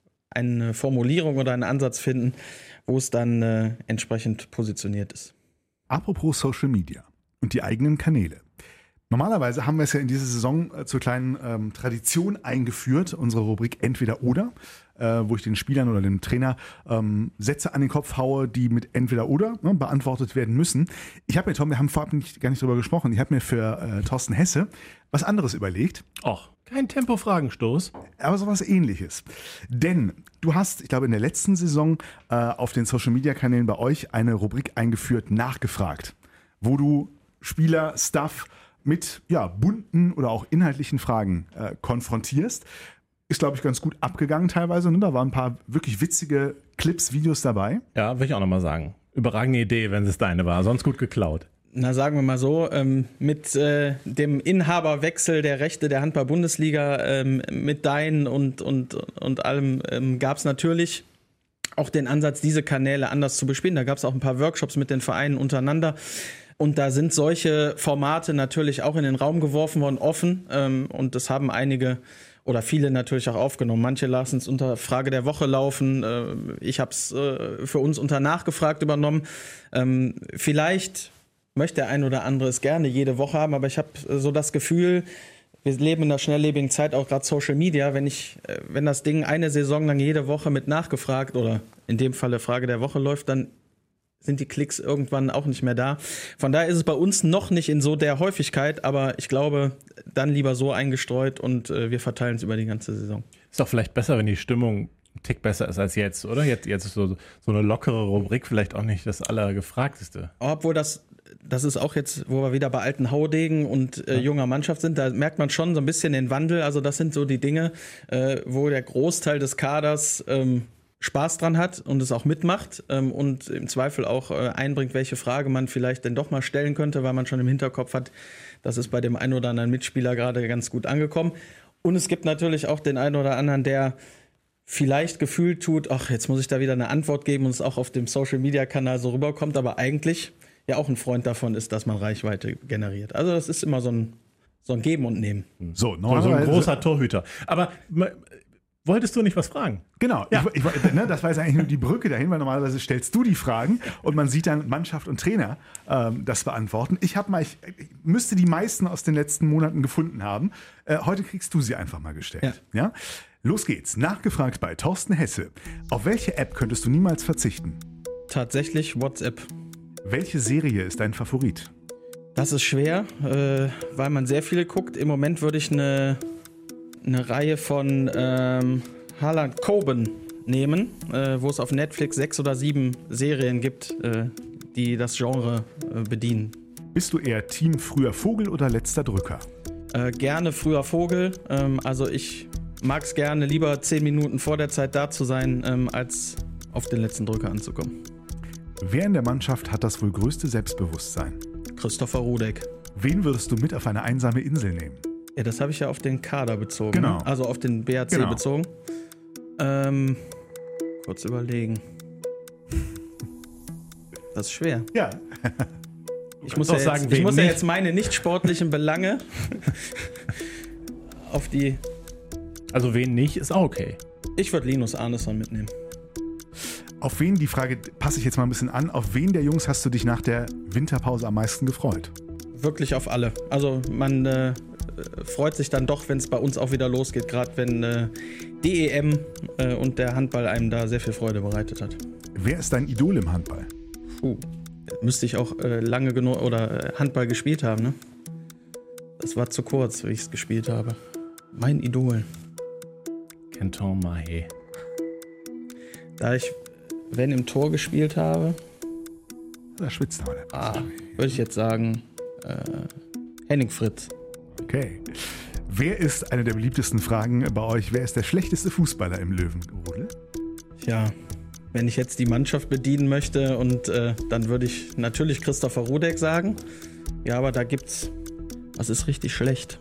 eine Formulierung oder einen Ansatz finden, wo es dann äh, entsprechend positioniert ist. Apropos Social Media und die eigenen Kanäle. Normalerweise haben wir es ja in dieser Saison äh, zur kleinen ähm, Tradition eingeführt, unsere Rubrik Entweder-Oder, äh, wo ich den Spielern oder dem Trainer ähm, Sätze an den Kopf haue, die mit Entweder-Oder ne, beantwortet werden müssen. Ich habe mir, Tom, wir haben vorab nicht, gar nicht drüber gesprochen, ich habe mir für äh, Thorsten Hesse was anderes überlegt. Och, kein Tempo-Fragenstoß. Aber sowas Ähnliches. Denn du hast, ich glaube, in der letzten Saison äh, auf den Social-Media-Kanälen bei euch eine Rubrik eingeführt, nachgefragt, wo du Spieler, Staff mit ja, bunten oder auch inhaltlichen Fragen äh, konfrontierst. Ist, glaube ich, ganz gut abgegangen teilweise. Ne? Da waren ein paar wirklich witzige Clips, Videos dabei. Ja, will ich auch nochmal sagen. Überragende Idee, wenn es deine war. Sonst gut geklaut. Na, sagen wir mal so, ähm, mit äh, dem Inhaberwechsel der Rechte der Handball-Bundesliga, ähm, mit Dein und, und, und allem, ähm, gab es natürlich auch den Ansatz, diese Kanäle anders zu bespielen. Da gab es auch ein paar Workshops mit den Vereinen untereinander. Und da sind solche Formate natürlich auch in den Raum geworfen worden, offen. Ähm, und das haben einige oder viele natürlich auch aufgenommen. Manche lassen es unter Frage der Woche laufen. Äh, ich habe es äh, für uns unter Nachgefragt übernommen. Ähm, vielleicht möchte der ein oder andere es gerne jede Woche haben, aber ich habe so das Gefühl, wir leben in einer schnelllebigen Zeit, auch gerade Social Media. Wenn ich, äh, wenn das Ding eine Saison lang jede Woche mit Nachgefragt oder in dem Falle Frage der Woche läuft, dann sind die Klicks irgendwann auch nicht mehr da. Von daher ist es bei uns noch nicht in so der Häufigkeit, aber ich glaube, dann lieber so eingestreut und äh, wir verteilen es über die ganze Saison. Ist doch vielleicht besser, wenn die Stimmung ein Tick besser ist als jetzt, oder? Jetzt, jetzt ist so, so eine lockere Rubrik vielleicht auch nicht das Allergefragteste. Obwohl das, das ist auch jetzt, wo wir wieder bei alten Haudegen und äh, junger Mannschaft sind, da merkt man schon so ein bisschen den Wandel. Also das sind so die Dinge, äh, wo der Großteil des Kaders ähm, Spaß dran hat und es auch mitmacht ähm, und im Zweifel auch äh, einbringt, welche Frage man vielleicht denn doch mal stellen könnte, weil man schon im Hinterkopf hat, das ist bei dem einen oder anderen Mitspieler gerade ganz gut angekommen. Und es gibt natürlich auch den einen oder anderen, der vielleicht gefühlt tut, ach, jetzt muss ich da wieder eine Antwort geben und es auch auf dem Social-Media-Kanal so rüberkommt, aber eigentlich ja auch ein Freund davon ist, dass man Reichweite generiert. Also das ist immer so ein, so ein Geben und Nehmen. So, so ein großer Torhüter. Aber wolltest du nicht was fragen? Genau, ja. ich, ich, ne, das war jetzt eigentlich nur die Brücke dahin, weil normalerweise stellst du die Fragen und man sieht dann Mannschaft und Trainer ähm, das beantworten. Ich, hab mal, ich, ich müsste die meisten aus den letzten Monaten gefunden haben. Äh, heute kriegst du sie einfach mal gestellt. Ja. Ja? Los geht's. Nachgefragt bei Thorsten Hesse. Auf welche App könntest du niemals verzichten? Tatsächlich WhatsApp. Welche Serie ist dein Favorit? Das ist schwer, äh, weil man sehr viele guckt. Im Moment würde ich eine... eine Reihe von ähm, Harlan Coben nehmen, äh, wo es auf Netflix sechs oder sieben Serien gibt, äh, die das Genre äh, bedienen. Bist du eher Team früher Vogel oder letzter Drücker? Äh, gerne früher Vogel. Ähm, also ich mag es gerne, lieber zehn Minuten vor der Zeit da zu sein, ähm, als auf den letzten Drücker anzukommen. Wer in der Mannschaft hat das wohl größte Selbstbewusstsein? Christopher Rudek. Wen würdest du mit auf eine einsame Insel nehmen? Ja, das habe ich ja auf den Kader bezogen. Genau. Also auf den B H C genau. bezogen. Ähm, kurz überlegen. Das ist schwer. Ja. Ich muss, ja jetzt, sagen, ich muss ja nicht. jetzt meine nicht sportlichen Belange auf die... Also wen nicht, ist auch okay. Ich würde Linus Arneson mitnehmen. Auf wen, die Frage passe ich jetzt mal ein bisschen an, auf wen der Jungs hast du dich nach der Winterpause am meisten gefreut? Wirklich auf alle. Also man äh, freut sich dann doch, wenn es bei uns auch wieder losgeht, gerade wenn äh, die E M äh, und der Handball einem da sehr viel Freude bereitet hat. Wer ist dein Idol im Handball? Puh, müsste ich auch äh, lange genug oder äh, Handball gespielt haben, ne? Das war zu kurz, wie ich es gespielt habe. Mein Idol. Kenton Mahé. Da ich, wenn im Tor gespielt habe, Da schwitzt aber der ah, würde ich jetzt sagen, äh, Henning Fritz. Okay. Wer ist, eine der beliebtesten Fragen bei euch, wer ist der schlechteste Fußballer im Löwenrudel? Ja, wenn ich jetzt die Mannschaft bedienen möchte und äh, dann würde ich natürlich Christopher Rudek sagen. Ja, aber da gibt's, was ist richtig schlecht?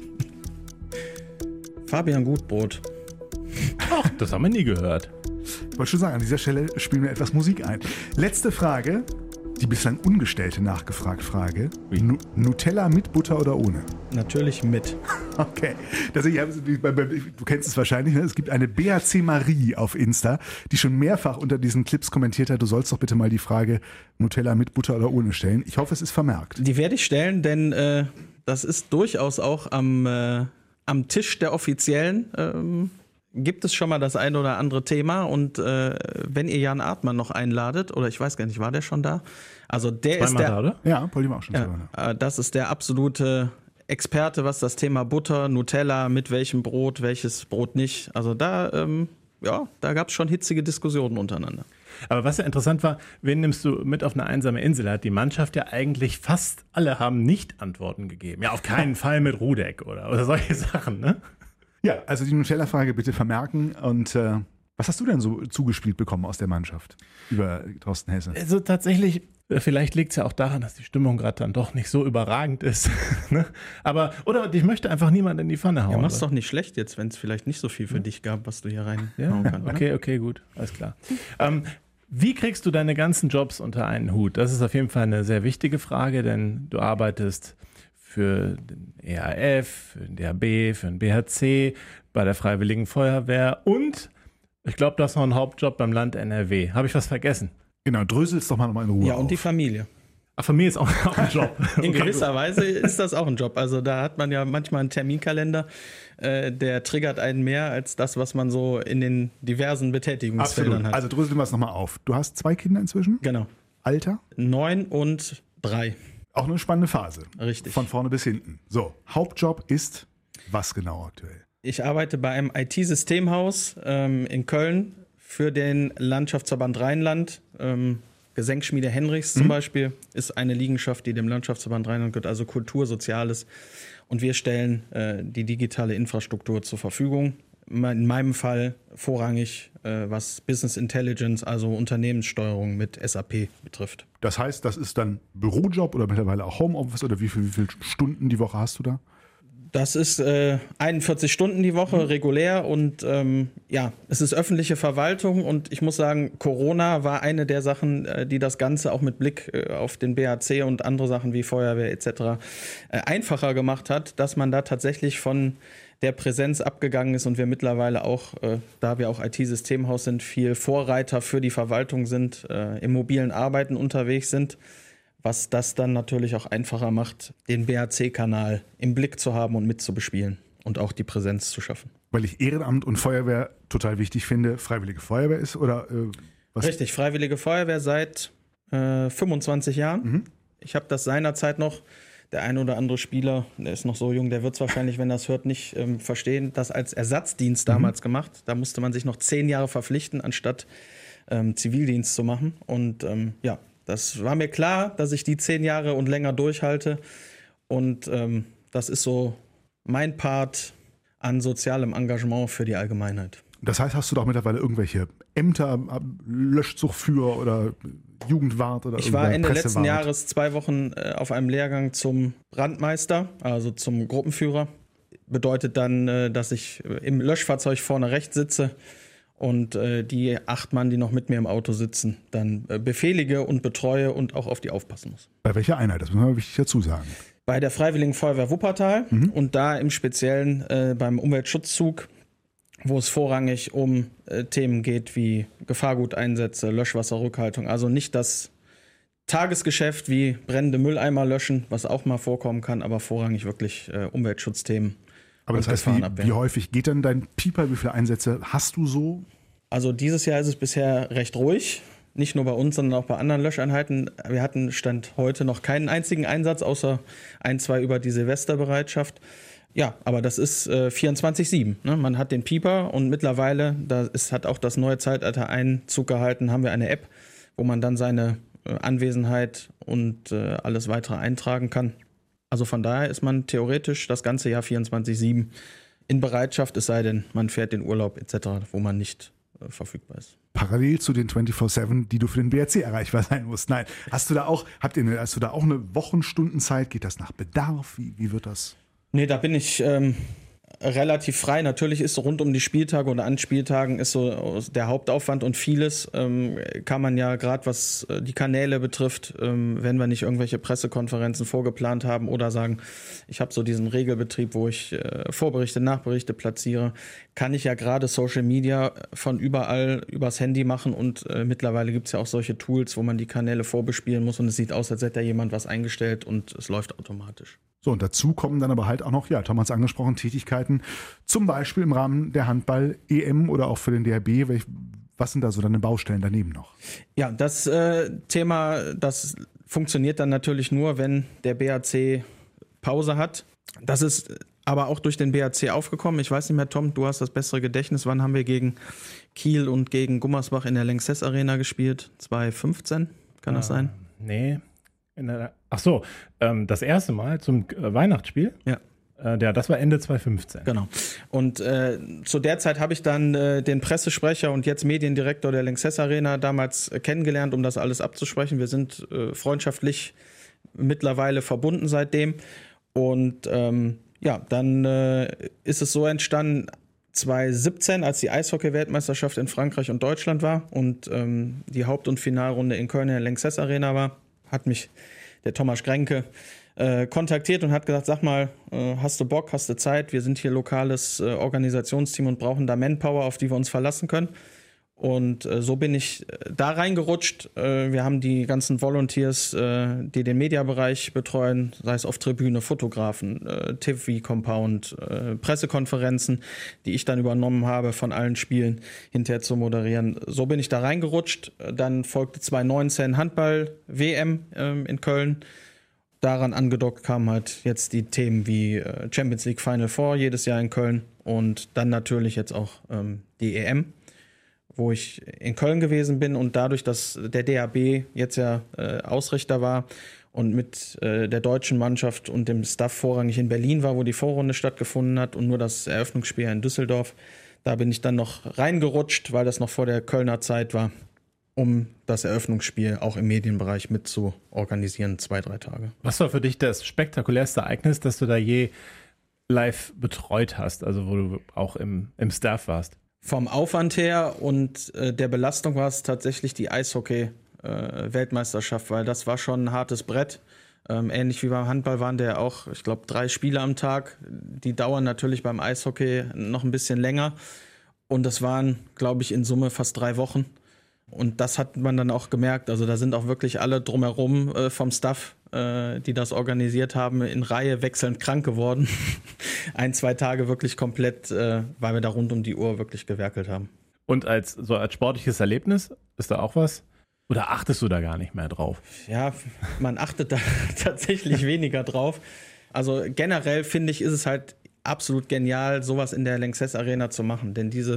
Fabian Gutbrot. Ach, das haben wir nie gehört. Ich wollte schon sagen, an dieser Stelle spielen wir etwas Musik ein. Letzte Frage, die bislang ungestellte Nachgefragt-Frage. Nu- Nutella mit Butter oder ohne? Natürlich mit. Okay. Das, ich, du kennst es wahrscheinlich, ne? Es gibt eine B H C Marie auf Insta, die schon mehrfach unter diesen Clips kommentiert hat, du sollst doch bitte mal die Frage Nutella mit Butter oder ohne stellen. Ich hoffe, es ist vermerkt. Die werde ich stellen, denn äh, das ist durchaus auch am, äh, am Tisch der Offiziellen. Ähm, gibt es schon mal das ein oder andere Thema. Und äh, wenn ihr Jan Artmann noch einladet, oder ich weiß gar nicht, war der schon da? Also der Zweimal ist der, da, oder? Ja, Paul, die war auch schon ja, äh, das ist der absolute Experte, was das Thema Butter, Nutella, mit welchem Brot, welches Brot nicht. Also da, ähm, ja, da gab es schon hitzige Diskussionen untereinander. Aber was ja interessant war, wen nimmst du mit auf eine einsame Insel? Hat die Mannschaft ja eigentlich fast alle haben nicht Antworten gegeben. Ja, auf keinen Fall mit Rudek oder, oder solche Sachen, ne? Ja, also die Nutella-Frage bitte vermerken. Und äh, was hast du denn so zugespielt bekommen aus der Mannschaft über Thorsten Hesse? Also tatsächlich, vielleicht liegt es ja auch daran, dass die Stimmung gerade dann doch nicht so überragend ist. Ne? Aber, oder ich möchte einfach niemanden in die Pfanne hauen. Ja, mach's doch nicht schlecht jetzt, wenn es vielleicht nicht so viel für dich gab, was du hier reinhauen ja, kannst. Okay, okay, gut, alles klar. ähm, wie kriegst du deine ganzen Jobs unter einen Hut? Das ist auf jeden Fall eine sehr wichtige Frage, denn du arbeitest für den E A F, für den D H B, für den B H C, bei der Freiwilligen Feuerwehr und ich glaube, du hast noch einen Hauptjob beim Land N R W. Habe ich was vergessen? Genau, drösel's doch mal nochmal in Ruhe Ja, und auf. die Familie. Ach, für mich ist auch, auch ein Job. In Okay, gewisser gut. Weise ist das auch ein Job. Also da hat man ja manchmal einen Terminkalender, äh, der triggert einen mehr als das, was man so in den diversen Betätigungsfeldern Absolut. hat. Also dröseln wir es nochmal auf. Du hast zwei Kinder inzwischen? Genau. Alter? Neun und drei. Auch eine spannende Phase. Richtig. Von vorne bis hinten. So, Hauptjob ist was genau aktuell? Ich arbeite bei einem I T-Systemhaus ähm, in Köln für den Landschaftsverband Rheinland. Ähm, Gesenkschmiede Henrichs zum mhm. Beispiel ist eine Liegenschaft, die dem Landschaftsverband Rheinland gehört, also Kultur, Soziales. Und wir stellen äh, die digitale Infrastruktur zur Verfügung. In meinem Fall vorrangig, äh, was Business Intelligence, also Unternehmenssteuerung mit S A P betrifft. Das heißt, das ist dann Bürojob oder mittlerweile auch Homeoffice oder wie, viel, wie viele Stunden die Woche hast du da? Das ist äh, einundvierzig Stunden die Woche, mhm. regulär und ähm, ja, es ist öffentliche Verwaltung und ich muss sagen, Corona war eine der Sachen, äh, die das Ganze auch mit Blick äh, auf den B H C und andere Sachen wie Feuerwehr et cetera äh, einfacher gemacht hat, dass man da tatsächlich von der Präsenz abgegangen ist und wir mittlerweile auch, äh, da wir auch I T-Systemhaus sind, viel Vorreiter für die Verwaltung sind, äh, im mobilen Arbeiten unterwegs sind. Was das dann natürlich auch einfacher macht, den B H C-Kanal im Blick zu haben und mitzubespielen und auch die Präsenz zu schaffen. Weil ich Ehrenamt und Feuerwehr total wichtig finde. Freiwillige Feuerwehr ist oder äh, was? Richtig, Freiwillige Feuerwehr seit äh, fünfundzwanzig Jahren. Mhm. Ich habe das seinerzeit noch, der ein oder andere Spieler, der ist noch so jung, der wird es wahrscheinlich, wenn er es hört, nicht ähm, verstehen, das als Ersatzdienst damals mhm. gemacht. Da musste man sich noch zehn Jahre verpflichten, anstatt ähm, Zivildienst zu machen. Und ähm, ja, das war mir klar, dass ich die zehn Jahre und länger durchhalte. Und ähm, das ist so mein Part an sozialem Engagement für die Allgemeinheit. Das heißt, hast du doch mittlerweile irgendwelche Ämter, Löschzuchtführer oder Jugendwart oder Ich war Ende Pressewart? letzten Jahres zwei Wochen äh, auf einem Lehrgang zum Brandmeister, also zum Gruppenführer. Bedeutet dann, äh, dass ich im Löschfahrzeug vorne rechts sitze und äh, die acht Mann, die noch mit mir im Auto sitzen, dann äh, befehlige und betreue und auch auf die aufpassen muss. Bei welcher Einheit? Das muss man wichtig dazu sagen. Bei der Freiwilligen Feuerwehr Wuppertal mhm. und da im Speziellen äh, beim Umweltschutzzug, wo es vorrangig um äh, Themen geht wie Gefahrguteinsätze, Löschwasserrückhaltung. Also nicht das Tagesgeschäft wie brennende Mülleimer löschen, was auch mal vorkommen kann, aber vorrangig wirklich äh, Umweltschutzthemen. Aber das heißt, wie, wie häufig geht dann dein Pieper? Wie viele Einsätze hast du so? Also dieses Jahr ist es bisher recht ruhig. Nicht nur bei uns, sondern auch bei anderen Löscheinheiten. Wir hatten Stand heute noch keinen einzigen Einsatz, außer ein, zwei über die Silvesterbereitschaft. Ja, aber das ist äh, vierundzwanzig sieben. Ne? Man hat den Pieper und mittlerweile, da ist, hat auch das neue Zeitalter Einzug gehalten, haben wir eine App, wo man dann seine äh, Anwesenheit und äh, alles weitere eintragen kann. Also von daher ist man theoretisch das ganze Jahr vierundzwanzig sieben in Bereitschaft, es sei denn, man fährt in Urlaub et cetera, wo man nicht äh, verfügbar ist. Parallel zu den vierundzwanzig sieben, die du für den B R C erreichbar sein musst. Nein, hast du da auch, habt ihr, hast du da auch eine Wochenstundenzeit? Geht das nach Bedarf? Wie, wie wird das? Nee, da bin ich ähm, relativ frei. Natürlich ist rund um die Spieltage oder an Spieltagen ist so der Hauptaufwand und vieles ähm, kann man ja gerade, was die Kanäle betrifft, ähm, wenn wir nicht irgendwelche Pressekonferenzen vorgeplant haben oder sagen, ich habe so diesen Regelbetrieb, wo ich äh, Vorberichte, Nachberichte platziere, kann ich ja gerade Social Media von überall übers Handy machen und äh, mittlerweile gibt es ja auch solche Tools, wo man die Kanäle vorbespielen muss und es sieht aus, als hätte da jemand was eingestellt und es läuft automatisch. So, und dazu kommen dann aber halt auch noch, ja, Tom hat es angesprochen, Tätigkeiten, zum Beispiel im Rahmen der Handball-E M oder auch für den D H B. Welch, was sind da so deine Baustellen daneben noch? Ja, das äh, Thema, das funktioniert dann natürlich nur, wenn der B H C Pause hat. Das ist aber auch durch den B H C aufgekommen. Ich weiß nicht mehr, Tom, du hast das bessere Gedächtnis. Wann haben wir gegen Kiel und gegen Gummersbach in der Lanxess Arena gespielt? zwanzig fünfzehn, kann das äh, sein? Nee. In der, ach so, ähm, das erste Mal zum äh, Weihnachtsspiel? Ja. Äh, der, das war Ende zwanzig fünfzehn. Genau. Und äh, zu der Zeit habe ich dann äh, den Pressesprecher und jetzt Mediendirektor der Lanxess Arena damals äh, kennengelernt, um das alles abzusprechen. Wir sind äh, freundschaftlich mittlerweile verbunden seitdem. Und ähm, ja, dann äh, ist es so entstanden, zwanzig siebzehn, als die Eishockey-Weltmeisterschaft in Frankreich und Deutschland war und ähm, die Haupt- und Finalrunde in Köln in der Lanxess Arena war, hat mich der Thomas Grenke äh, kontaktiert und hat gesagt, sag mal, äh, hast du Bock, hast du Zeit? Wir sind hier lokales äh, Organisationsteam und brauchen da Manpower, auf die wir uns verlassen können. Und äh, so bin ich äh, da reingerutscht. Äh, wir haben die ganzen Volunteers, äh, die den Mediabereich betreuen, sei es auf Tribüne, Fotografen, äh, T V-Compound, äh, Pressekonferenzen, die ich dann übernommen habe, von allen Spielen hinterher zu moderieren. So bin ich da reingerutscht. Dann folgte zwanzig neunzehn Handball-W M äh, in Köln. Daran angedockt kamen halt jetzt die Themen wie äh, Champions League Final Four jedes Jahr in Köln und dann natürlich jetzt auch ähm, die E M, wo ich in Köln gewesen bin und dadurch, dass der D H B jetzt ja äh, Ausrichter war und mit äh, der deutschen Mannschaft und dem Staff vorrangig in Berlin war, wo die Vorrunde stattgefunden hat und nur das Eröffnungsspiel in Düsseldorf, da bin ich dann noch reingerutscht, weil das noch vor der Kölner Zeit war, um das Eröffnungsspiel auch im Medienbereich mit zu organisieren, zwei, drei Tage. Was war für dich das spektakulärste Ereignis, das du da je live betreut hast, also wo du auch im, im Staff warst? Vom Aufwand her und äh, der Belastung war es tatsächlich die Eishockey-Weltmeisterschaft, äh, weil das war schon ein hartes Brett. Ähm, ähnlich wie beim Handball waren der auch, ich glaube, drei Spiele am Tag. Die dauern natürlich beim Eishockey noch ein bisschen länger. Und das waren, glaube ich, in Summe fast drei Wochen. Und das hat man dann auch gemerkt. Also da sind auch wirklich alle drumherum äh, vom Staff, äh, die das organisiert haben, in Reihe wechselnd krank geworden. Ein, zwei Tage wirklich komplett, äh, weil wir da rund um die Uhr wirklich gewerkelt haben. Und als so als sportliches Erlebnis, ist da auch was? Oder achtest du da gar nicht mehr drauf? Ja, man achtet da tatsächlich weniger drauf. Also generell finde ich, ist es halt absolut genial, sowas in der Lanxess Arena zu machen. Denn diese,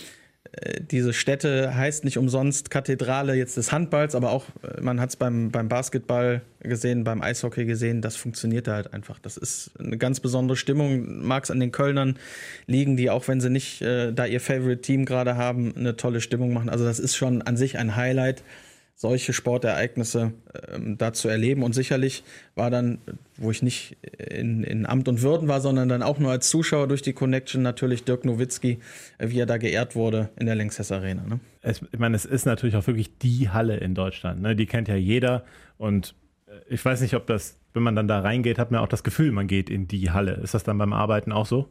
äh, diese Stätte heißt nicht umsonst Kathedrale jetzt des Handballs, aber auch, äh, man hat es beim, beim Basketball gesehen, beim Eishockey gesehen, das funktioniert da halt einfach. Das ist eine ganz besondere Stimmung. Mag es an den Kölnern liegen, die auch wenn sie nicht äh, da ihr Favorite-Team gerade haben, eine tolle Stimmung machen. Also das ist schon an sich ein Highlight, solche Sportereignisse ähm, da zu erleben. Und sicherlich war dann, wo ich nicht in, in Amt und Würden war, sondern dann auch nur als Zuschauer durch die Connection natürlich Dirk Nowitzki, äh, wie er da geehrt wurde in der Lanxess Arena. Ne? Es, ich meine, es ist natürlich auch wirklich die Halle in Deutschland. Ne? Die kennt ja jeder. Und ich weiß nicht, ob das, wenn man dann da reingeht, hat man auch das Gefühl, man geht in die Halle. Ist das dann beim Arbeiten auch so?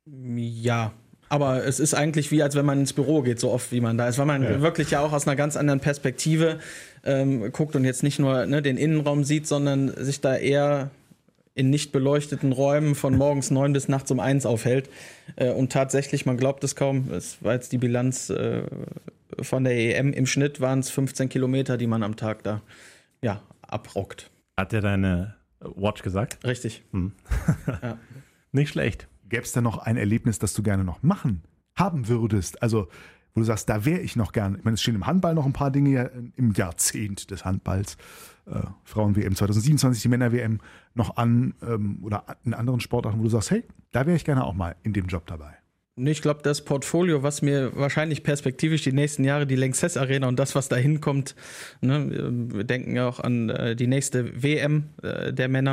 Ja, aber es ist eigentlich wie, als wenn man ins Büro geht, so oft wie man da ist, weil man ja. wirklich ja auch aus einer ganz anderen Perspektive ähm, guckt und jetzt nicht nur ne, den Innenraum sieht, sondern sich da eher in nicht beleuchteten Räumen von morgens neun bis nachts um eins aufhält. Äh, und tatsächlich, man glaubt es kaum, es war jetzt die Bilanz äh, von der E M, im Schnitt waren es fünfzehn Kilometer, die man am Tag da ja, abrockt. Hat dir deine Watch gesagt? Richtig. Hm. Ja. Nicht schlecht. Gäbe es da noch ein Erlebnis, das du gerne noch machen, haben würdest? Also, wo du sagst, da wäre ich noch gern. Ich meine, es stehen im Handball noch ein paar Dinge im Jahrzehnt des Handballs. Äh, Frauen-W M zwanzig siebenundzwanzig, die Männer-W M noch an ähm, oder in anderen Sportarten, wo du sagst, hey, da wäre ich gerne auch mal in dem Job dabei. Ich glaube, das Portfolio, was mir wahrscheinlich perspektivisch die nächsten Jahre die Lanxess Arena und das, was da hinkommt, ne, wir denken ja auch an äh, die nächste W M äh, der Männer,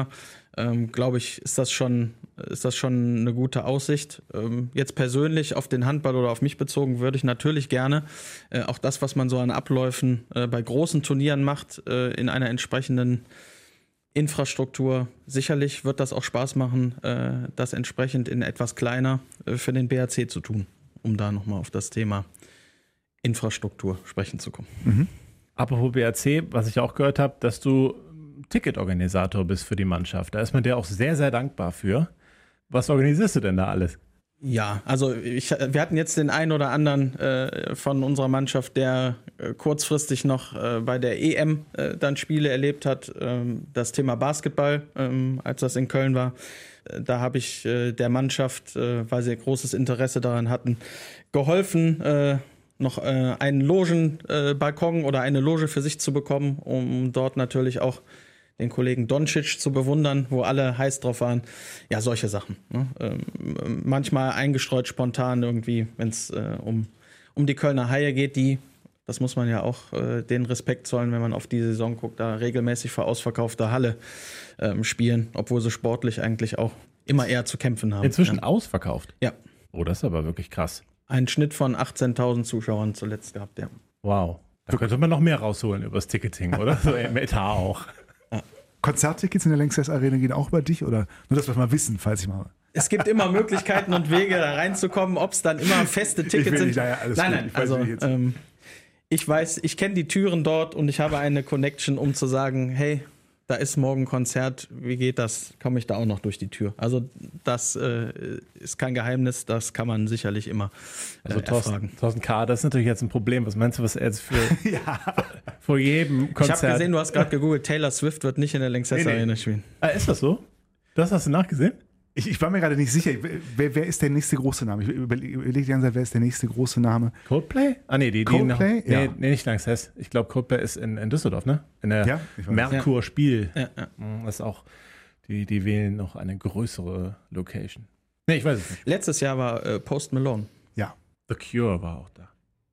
ähm, glaube ich, ist das schon, ist das schon eine gute Aussicht. Ähm, jetzt persönlich auf den Handball oder auf mich bezogen würde ich natürlich gerne äh, auch das, was man so an Abläufen äh, bei großen Turnieren macht, äh, in einer entsprechenden Infrastruktur. Sicherlich wird das auch Spaß machen, äh, das entsprechend in etwas kleiner äh, für den B H C zu tun, um da nochmal auf das Thema Infrastruktur sprechen zu kommen. Mhm. Apropos B H C, was ich auch gehört habe, dass du Ticketorganisator bist für die Mannschaft. Da ist man dir auch sehr, sehr dankbar für. Was organisierst du denn da alles? Ja, also ich, wir hatten jetzt den einen oder anderen äh, von unserer Mannschaft, der äh, kurzfristig noch äh, bei der E M äh, dann Spiele erlebt hat. Ähm, das Thema Basketball, ähm, als das in Köln war, äh, da habe ich äh, der Mannschaft, äh, weil sie großes Interesse daran hatten, geholfen, äh, noch äh, einen Logenbalkon äh, oder eine Loge für sich zu bekommen, um dort natürlich auch den Kollegen Doncic zu bewundern, wo alle heiß drauf waren. Ja, solche Sachen. Ne? Ähm, manchmal eingestreut spontan irgendwie, wenn es äh, um, um die Kölner Haie geht, die, das muss man ja auch äh, den Respekt zollen, wenn man auf die Saison guckt, da regelmäßig vor ausverkaufter Halle ähm, spielen, obwohl sie sportlich eigentlich auch immer eher zu kämpfen haben. Inzwischen ja. Ausverkauft? Ja. Oh, das ist aber wirklich krass. Ein Schnitt von achtzehntausend Zuschauern zuletzt gehabt, ja. Wow. Da könnte man noch mehr rausholen übers Ticketing, oder? So im Etat auch. Konzerttickets in der Lanxess Arena gehen auch bei dich? Oder nur, dass wir mal wissen, falls ich mal... Es gibt immer Möglichkeiten und Wege, da reinzukommen, ob es dann immer feste Tickets sind. Nicht, ja, alles nein, gut. nein, ich weiß, also jetzt. ähm, ich weiß, ich kenne die Türen dort und ich habe eine Connection, um zu sagen, hey, da ist morgen Konzert, wie geht das? Komme ich da auch noch durch die Tür? Also das äh, ist kein Geheimnis, das kann man sicherlich immer äh, also erfragen. Thorsten K., das ist natürlich jetzt ein Problem. Was meinst du, was er jetzt für ja. vor jedem Konzert... Ich habe gesehen, du hast gerade gegoogelt, Taylor Swift wird nicht in der Lanxess Nee, nee. Arena spielen. Ah, ist das so? Das hast du nachgesehen? Ich, ich war mir gerade nicht sicher, wer, wer ist der nächste große Name? Ich überlege überleg die ganze Zeit, wer ist der nächste große Name? Coldplay? Ah, nee, die, die Coldplay? noch, nee, Ja. nee, nicht Lanxess. Ich glaube, Coldplay ist in, in Düsseldorf, ne? In der Ja, ich weiß. Merkur-Spiel. Ja, ja. Das ist auch, die, die wählen noch eine größere Location. Nee, ich weiß es nicht. Letztes Jahr war äh, Post Malone. Ja. The Cure war auch da.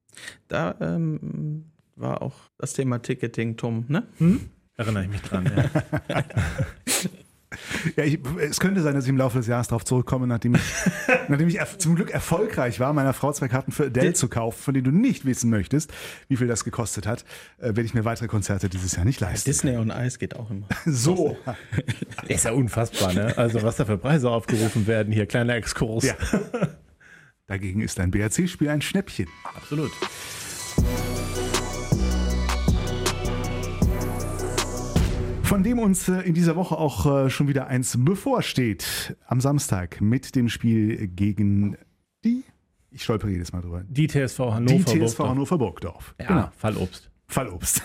Da ähm, war auch das Thema Ticketing, Tom, ne? Hm? Erinnere ich mich dran, ja. Ja, ich, es könnte sein, dass ich im Laufe des Jahres darauf zurückkomme, nachdem ich, nachdem ich erf- zum Glück erfolgreich war, meiner Frau zwei Karten für Adele zu kaufen, von denen du nicht wissen möchtest, wie viel das gekostet hat, äh, werde ich mir weitere Konzerte dieses Jahr nicht leisten. Disney on Ice geht auch immer. So. Ist ja unfassbar, ne? Also was da für Preise aufgerufen werden hier, kleiner Exkurs. Ja. Dagegen ist ein B H C-Spiel ein Schnäppchen. Absolut. Von dem uns äh, in dieser Woche auch äh, schon wieder eins bevorsteht. Am Samstag mit dem Spiel gegen die, ich stolpere jedes Mal drüber, Die T S V Hannover. die T S V Burgdorf. Hannover Burgdorf. Ja, Genau. Fallobst. Fallobst.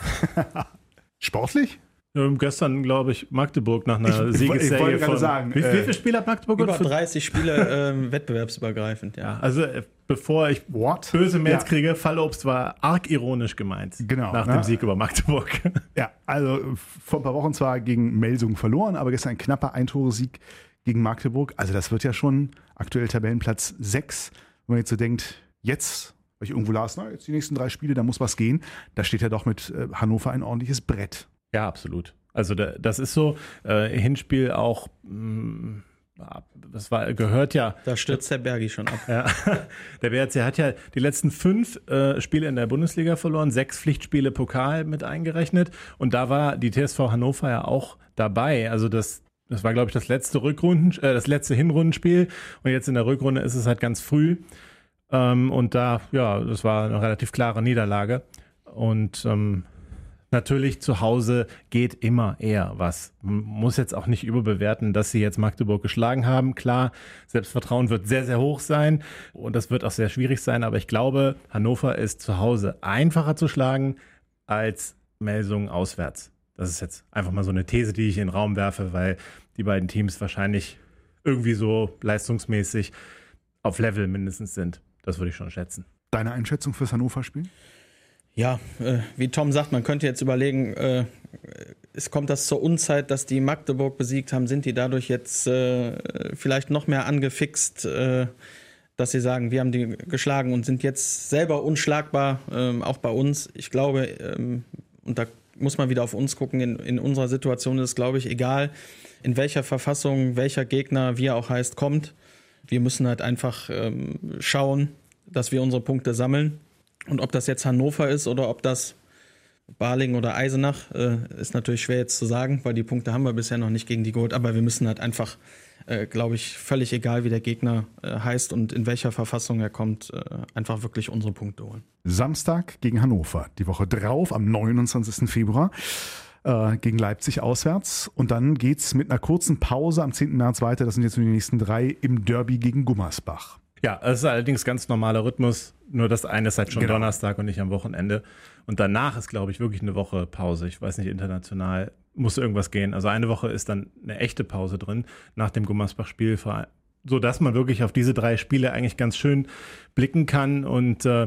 Sportlich? Ähm, gestern, glaube ich, Magdeburg nach einer Ich- ich wollte- ich Siegesserie wollte gerade von... sagen, wie, äh, wie viele Spiele hat Magdeburg? Über Für- dreißig Spiele ähm, wettbewerbsübergreifend, ja. Also äh, bevor ich What? böse Mails Ja. kriege, Fallobst war arg ironisch gemeint. Genau, Nach ne? dem Sieg über Magdeburg. Ja, also äh, vor ein paar Wochen zwar gegen Melsungen verloren, aber gestern ein knapper Eintore-Sieg gegen Magdeburg. Also das wird ja schon aktuell Tabellenplatz sechs. Wenn man jetzt so denkt, jetzt, weil ich irgendwo las, na, jetzt die nächsten drei Spiele, da muss was gehen. Da steht ja doch mit äh, Hannover ein ordentliches Brett. Ja, absolut. Also da, das ist so, äh, Hinspiel auch, mh, das war, gehört ja, Da stürzt der Bergi schon ab. ja, der B H C hat ja die letzten fünf äh, Spiele in der Bundesliga verloren, sechs Pflichtspiele Pokal mit eingerechnet und da war die T S V Hannover ja auch dabei. Also das, das war, glaube ich, das letzte Rückrunden, äh, das letzte Hinrundenspiel und jetzt in der Rückrunde ist es halt ganz früh ähm, und da, ja, das war eine relativ klare Niederlage und ähm, natürlich zu Hause geht immer eher was. Man muss jetzt auch nicht überbewerten, dass sie jetzt Magdeburg geschlagen haben. Klar, Selbstvertrauen wird sehr, sehr hoch sein und das wird auch sehr schwierig sein. Aber ich glaube, Hannover ist zu Hause einfacher zu schlagen als Melsungen auswärts. Das ist jetzt einfach mal so eine These, die ich in den Raum werfe, weil die beiden Teams wahrscheinlich irgendwie so leistungsmäßig auf Level mindestens sind. Das würde ich schon schätzen. Deine Einschätzung fürs Hannover-Spiel? Ja, äh, wie Tom sagt, man könnte jetzt überlegen, äh, es kommt das zur Unzeit, dass die Magdeburg besiegt haben, sind die dadurch jetzt äh, vielleicht noch mehr angefixt, äh, dass sie sagen, wir haben die geschlagen und sind jetzt selber unschlagbar, ähm, auch bei uns. Ich glaube, ähm, und da muss man wieder auf uns gucken, in, in unserer Situation ist es, glaube ich, egal, in welcher Verfassung, welcher Gegner, wie er auch heißt, kommt. Wir müssen halt einfach ähm, schauen, dass wir unsere Punkte sammeln. Und ob das jetzt Hannover ist oder ob das Balingen oder Eisenach, äh, ist natürlich schwer jetzt zu sagen, weil die Punkte haben wir bisher noch nicht gegen die geholt. Aber wir müssen halt einfach, äh, glaube ich, völlig egal, wie der Gegner äh, heißt und in welcher Verfassung er kommt, äh, einfach wirklich unsere Punkte holen. Samstag gegen Hannover, die Woche drauf, am neunundzwanzigsten Februar. Äh, gegen Leipzig auswärts. Und dann geht's mit einer kurzen Pause am zehnten März weiter. Das sind jetzt nur die nächsten drei im Derby gegen Gummersbach. Ja, das ist allerdings ganz normaler Rhythmus. Nur das eine ist halt schon genau. Donnerstag und nicht am Wochenende. Und danach ist, glaube ich, wirklich eine Woche Pause. Ich weiß nicht, international muss irgendwas gehen. Also eine Woche ist dann eine echte Pause drin nach dem Gummersbach-Spiel, sodass man wirklich auf diese drei Spiele eigentlich ganz schön blicken kann. Und äh,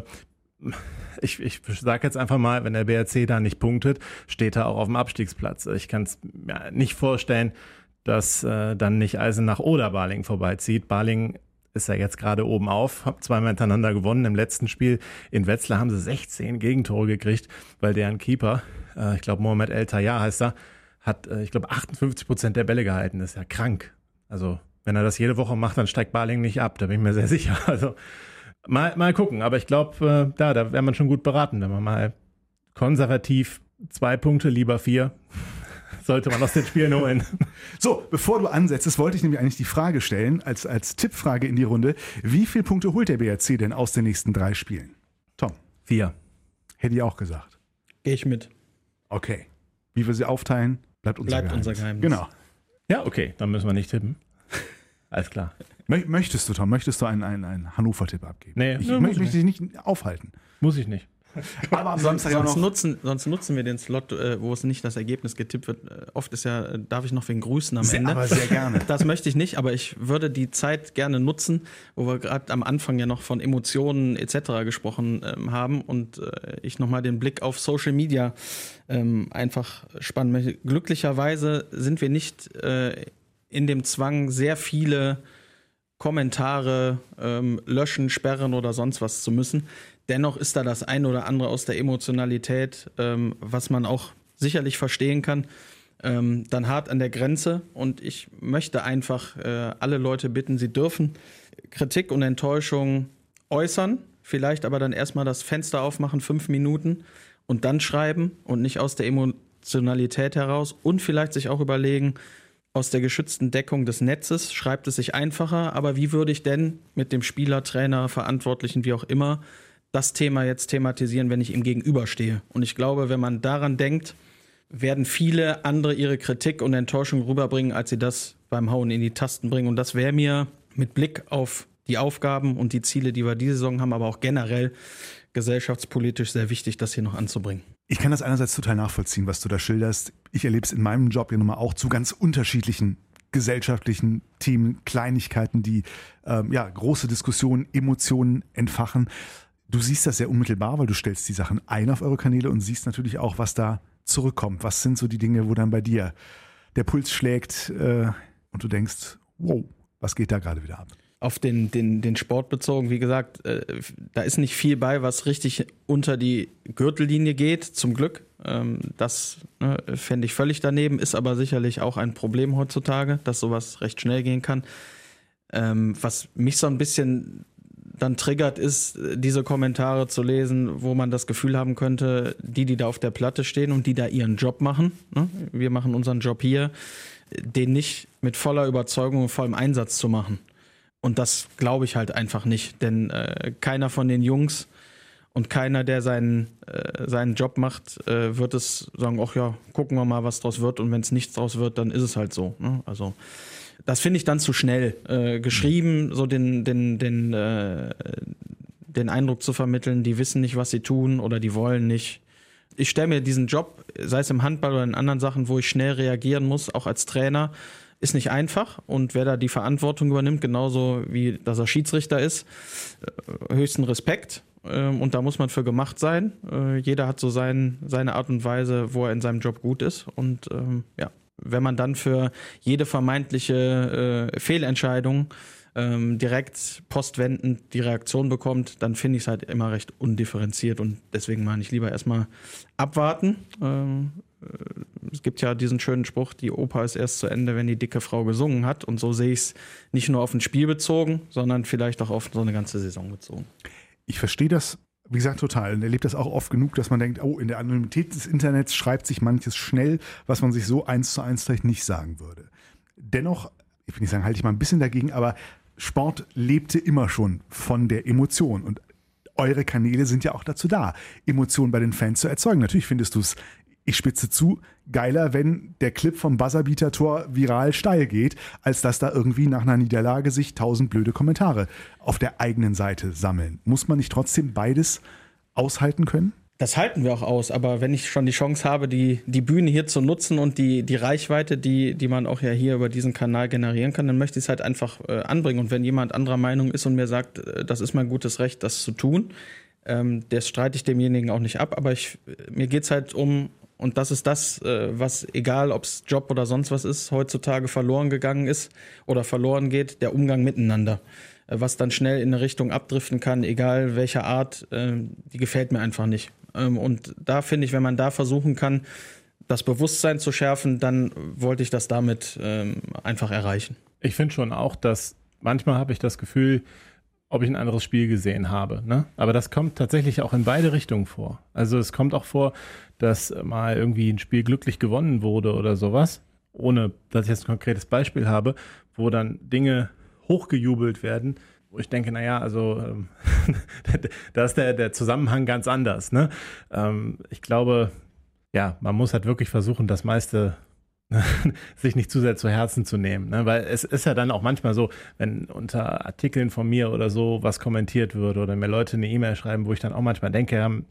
ich, ich sage jetzt einfach mal, wenn der B R C da nicht punktet, steht er auch auf dem Abstiegsplatz. Ich kann es mir nicht vorstellen, dass äh, dann nicht Eisenach oder Balingen vorbeizieht. Balingen ist ja jetzt gerade oben auf, hat zweimal hintereinander gewonnen. Im letzten Spiel in Wetzlar haben sie sechzehn Gegentore gekriegt, weil deren Keeper, äh, ich glaube Mohamed El Tayyar heißt er, hat, äh, ich glaube, achtundfünfzig Prozent der Bälle gehalten. Das ist ja krank. Also wenn er das jede Woche macht, dann steigt Balingen nicht ab. Da bin ich mir sehr sicher. Also mal, mal gucken. Aber ich glaube, äh, da, da wäre man schon gut beraten, wenn man mal konservativ zwei Punkte, lieber vier, sollte man aus den Spielen holen. So, bevor du ansetzt, wollte ich nämlich eigentlich die Frage stellen, als, als Tippfrage in die Runde. Wie viele Punkte holt der B R C denn aus den nächsten drei Spielen? Tom? Vier. Hätte ich auch gesagt. Gehe ich mit. Okay. Wie wir sie aufteilen, bleibt unser bleibt Geheimnis. unser Geheimnis. Genau. Ja, okay, dann müssen wir nicht tippen. Alles klar. Möchtest du, Tom, möchtest du einen, einen, einen Hannover-Tipp abgeben? Nee, ich nee, möchte dich nicht aufhalten. Muss ich nicht. Aber am Samstag sonst, auch noch nutzen, sonst nutzen wir den Slot, äh, wo es nicht das Ergebnis getippt wird. Äh, oft ist ja, äh, darf ich noch wen grüßen am sehr, Ende. aber sehr gerne. Das möchte ich nicht, aber ich würde die Zeit gerne nutzen, wo wir gerade am Anfang ja noch von Emotionen et cetera gesprochen ähm, haben und äh, ich nochmal den Blick auf Social Media ähm, einfach spannen möchte. Glücklicherweise sind wir nicht äh, in dem Zwang, sehr viele Kommentare ähm, löschen, sperren oder sonst was zu müssen. Dennoch ist da das ein oder andere aus der Emotionalität, ähm, was man auch sicherlich verstehen kann, ähm, dann hart an der Grenze. Und ich möchte einfach äh, alle Leute bitten, sie dürfen Kritik und Enttäuschung äußern, vielleicht aber dann erstmal das Fenster aufmachen, fünf Minuten und dann schreiben und nicht aus der Emotionalität heraus und vielleicht sich auch überlegen, aus der geschützten Deckung des Netzes schreibt es sich einfacher, aber wie würde ich denn mit dem Spieler, Trainer, Verantwortlichen, wie auch immer, das Thema jetzt thematisieren, wenn ich ihm gegenüberstehe? Und ich glaube, wenn man daran denkt, werden viele andere ihre Kritik und Enttäuschung rüberbringen, als sie das beim Hauen in die Tasten bringen. Und das wäre mir mit Blick auf die Aufgaben und die Ziele, die wir diese Saison haben, aber auch generell gesellschaftspolitisch sehr wichtig, das hier noch anzubringen. Ich kann das einerseits total nachvollziehen, was du da schilderst. Ich erlebe es in meinem Job ja nun mal auch zu ganz unterschiedlichen gesellschaftlichen Themen, Kleinigkeiten, die ähm, ja, große Diskussionen, Emotionen entfachen. Du siehst das sehr unmittelbar, weil du stellst die Sachen ein auf eure Kanäle und siehst natürlich auch, was da zurückkommt. Was sind so die Dinge, wo dann bei dir der Puls schlägt äh, und du denkst, wow, was geht da gerade wieder ab? Auf den, den, den Sport bezogen, wie gesagt, äh, da ist nicht viel bei, was richtig unter die Gürtellinie geht, zum Glück. Ähm, das ne, fände ich völlig daneben, ist aber sicherlich auch ein Problem heutzutage, dass sowas recht schnell gehen kann. Ähm, was mich so ein bisschen dann triggert, ist, diese Kommentare zu lesen, wo man das Gefühl haben könnte, die, die da auf der Platte stehen und die da ihren Job machen, ne? Wir machen unseren Job hier, den nicht mit voller Überzeugung und vollem Einsatz zu machen. Und das glaube ich halt einfach nicht, denn äh, keiner von den Jungs und keiner, der seinen, äh, seinen Job macht, äh, wird es sagen, ach ja, gucken wir mal, was draus wird, und wenn es nichts draus wird, dann ist es halt so. Ne? Also das finde ich dann zu schnell äh, geschrieben, so den, den, den, äh, den Eindruck zu vermitteln, die wissen nicht, was sie tun oder die wollen nicht. Ich stelle mir diesen Job, sei es im Handball oder in anderen Sachen, wo ich schnell reagieren muss, auch als Trainer, ist nicht einfach, und wer da die Verantwortung übernimmt, genauso wie dass er Schiedsrichter ist, höchsten Respekt, und da muss man für gemacht sein. Jeder hat so sein, seine Art und Weise, wo er in seinem Job gut ist, und ja, wenn man dann für jede vermeintliche Fehlentscheidung direkt postwendend die Reaktion bekommt, dann finde ich es halt immer recht undifferenziert, und deswegen meine ich lieber erstmal abwarten, es gibt ja diesen schönen Spruch, die Oper ist erst zu Ende, wenn die dicke Frau gesungen hat. Und so sehe ich es nicht nur auf ein Spiel bezogen, sondern vielleicht auch auf so eine ganze Saison bezogen. Ich verstehe das, wie gesagt, total. Und erlebt das auch oft genug, dass man denkt, oh, in der Anonymität des Internets schreibt sich manches schnell, was man sich so eins zu eins vielleicht nicht sagen würde. Dennoch, ich will nicht sagen, halte ich mal ein bisschen dagegen, aber Sport lebte immer schon von der Emotion. Und eure Kanäle sind ja auch dazu da, Emotionen bei den Fans zu erzeugen. Natürlich findest du es, ich spitze zu, geiler, wenn der Clip vom Buzzerbeater-Tor viral steil geht, als dass da irgendwie nach einer Niederlage sich tausend blöde Kommentare auf der eigenen Seite sammeln. Muss man nicht trotzdem beides aushalten können? Das halten wir auch aus, aber wenn ich schon die Chance habe, die, die Bühne hier zu nutzen und die, die Reichweite, die, die man auch ja hier über diesen Kanal generieren kann, dann möchte ich es halt einfach äh, anbringen. Und wenn jemand anderer Meinung ist und mir sagt, äh, das ist mein gutes Recht, das zu tun, ähm, das streite ich demjenigen auch nicht ab. Aber ich, mir geht's halt um, und das ist das, äh, was, egal ob es Job oder sonst was ist, heutzutage verloren gegangen ist oder verloren geht, der Umgang miteinander. Was dann schnell in eine Richtung abdriften kann, egal welcher Art, äh, die gefällt mir einfach nicht. Ähm, und da finde ich, wenn man da versuchen kann, das Bewusstsein zu schärfen, dann wollte ich das damit ähm, einfach erreichen. Ich finde schon auch, dass manchmal habe ich das Gefühl, ob ich ein anderes Spiel gesehen habe. Ne? Aber das kommt tatsächlich auch in beide Richtungen vor. Also es kommt auch vor, dass mal irgendwie ein Spiel glücklich gewonnen wurde oder sowas, ohne dass ich jetzt ein konkretes Beispiel habe, wo dann Dinge hochgejubelt werden, wo ich denke, naja, also ähm, da ist der, der Zusammenhang ganz anders. Ne? Ähm, ich glaube, ja, man muss halt wirklich versuchen, das meiste sich nicht zu sehr zu Herzen zu nehmen. Ne? Weil es ist ja dann auch manchmal so, wenn unter Artikeln von mir oder so was kommentiert wird oder mir Leute eine E-Mail schreiben, wo ich dann auch manchmal denke, ähm,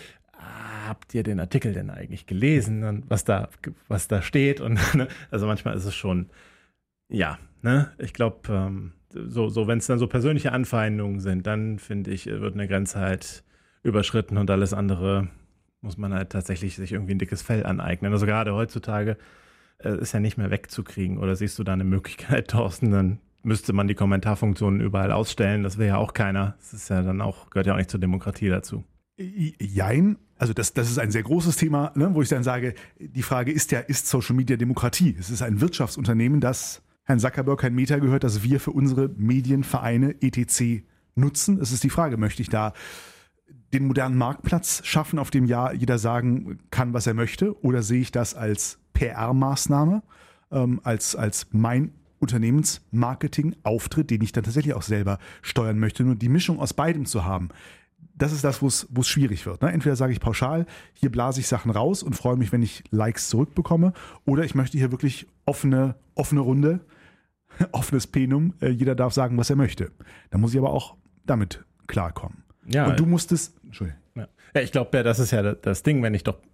habt ihr den Artikel denn eigentlich gelesen und was da, was da steht? Und ne? Also manchmal ist es schon, ja, ne, ich glaube, ähm, so, so wenn es dann so persönliche Anfeindungen sind, dann finde ich, wird eine Grenze halt überschritten und alles andere muss man halt tatsächlich sich irgendwie ein dickes Fell aneignen. Also gerade heutzutage äh, ist ja nicht mehr wegzukriegen. Oder siehst du da eine Möglichkeit, Thorsten, dann müsste man die Kommentarfunktionen überall ausstellen. Das will ja auch keiner. Das ist ja dann auch, gehört ja auch nicht zur Demokratie dazu. Jein, also das, das ist ein sehr großes Thema, ne, wo ich dann sage, die Frage ist ja, ist Social Media Demokratie? Es ist ein Wirtschaftsunternehmen, das Herrn Zuckerberg kein Meter gehört, dass wir für unsere Medienvereine et cetera nutzen. Es ist die Frage, möchte ich da den modernen Marktplatz schaffen, auf dem ja jeder sagen kann, was er möchte, oder sehe ich das als P R-Maßnahme, ähm, als, als mein Unternehmensmarketing-Auftritt, den ich dann tatsächlich auch selber steuern möchte, nur die Mischung aus beidem zu haben. Das ist das, wo es schwierig wird. Ne? Entweder sage ich pauschal, hier blase ich Sachen raus und freue mich, wenn ich Likes zurückbekomme, oder ich möchte hier wirklich offene, offene Runde, offenes Plenum, äh, jeder darf sagen, was er möchte. Da muss ich aber auch damit klarkommen. Ja, und du musstest, Entschuldigung. Ja, ja ich glaube, ja, das ist ja das Ding, wenn ich doch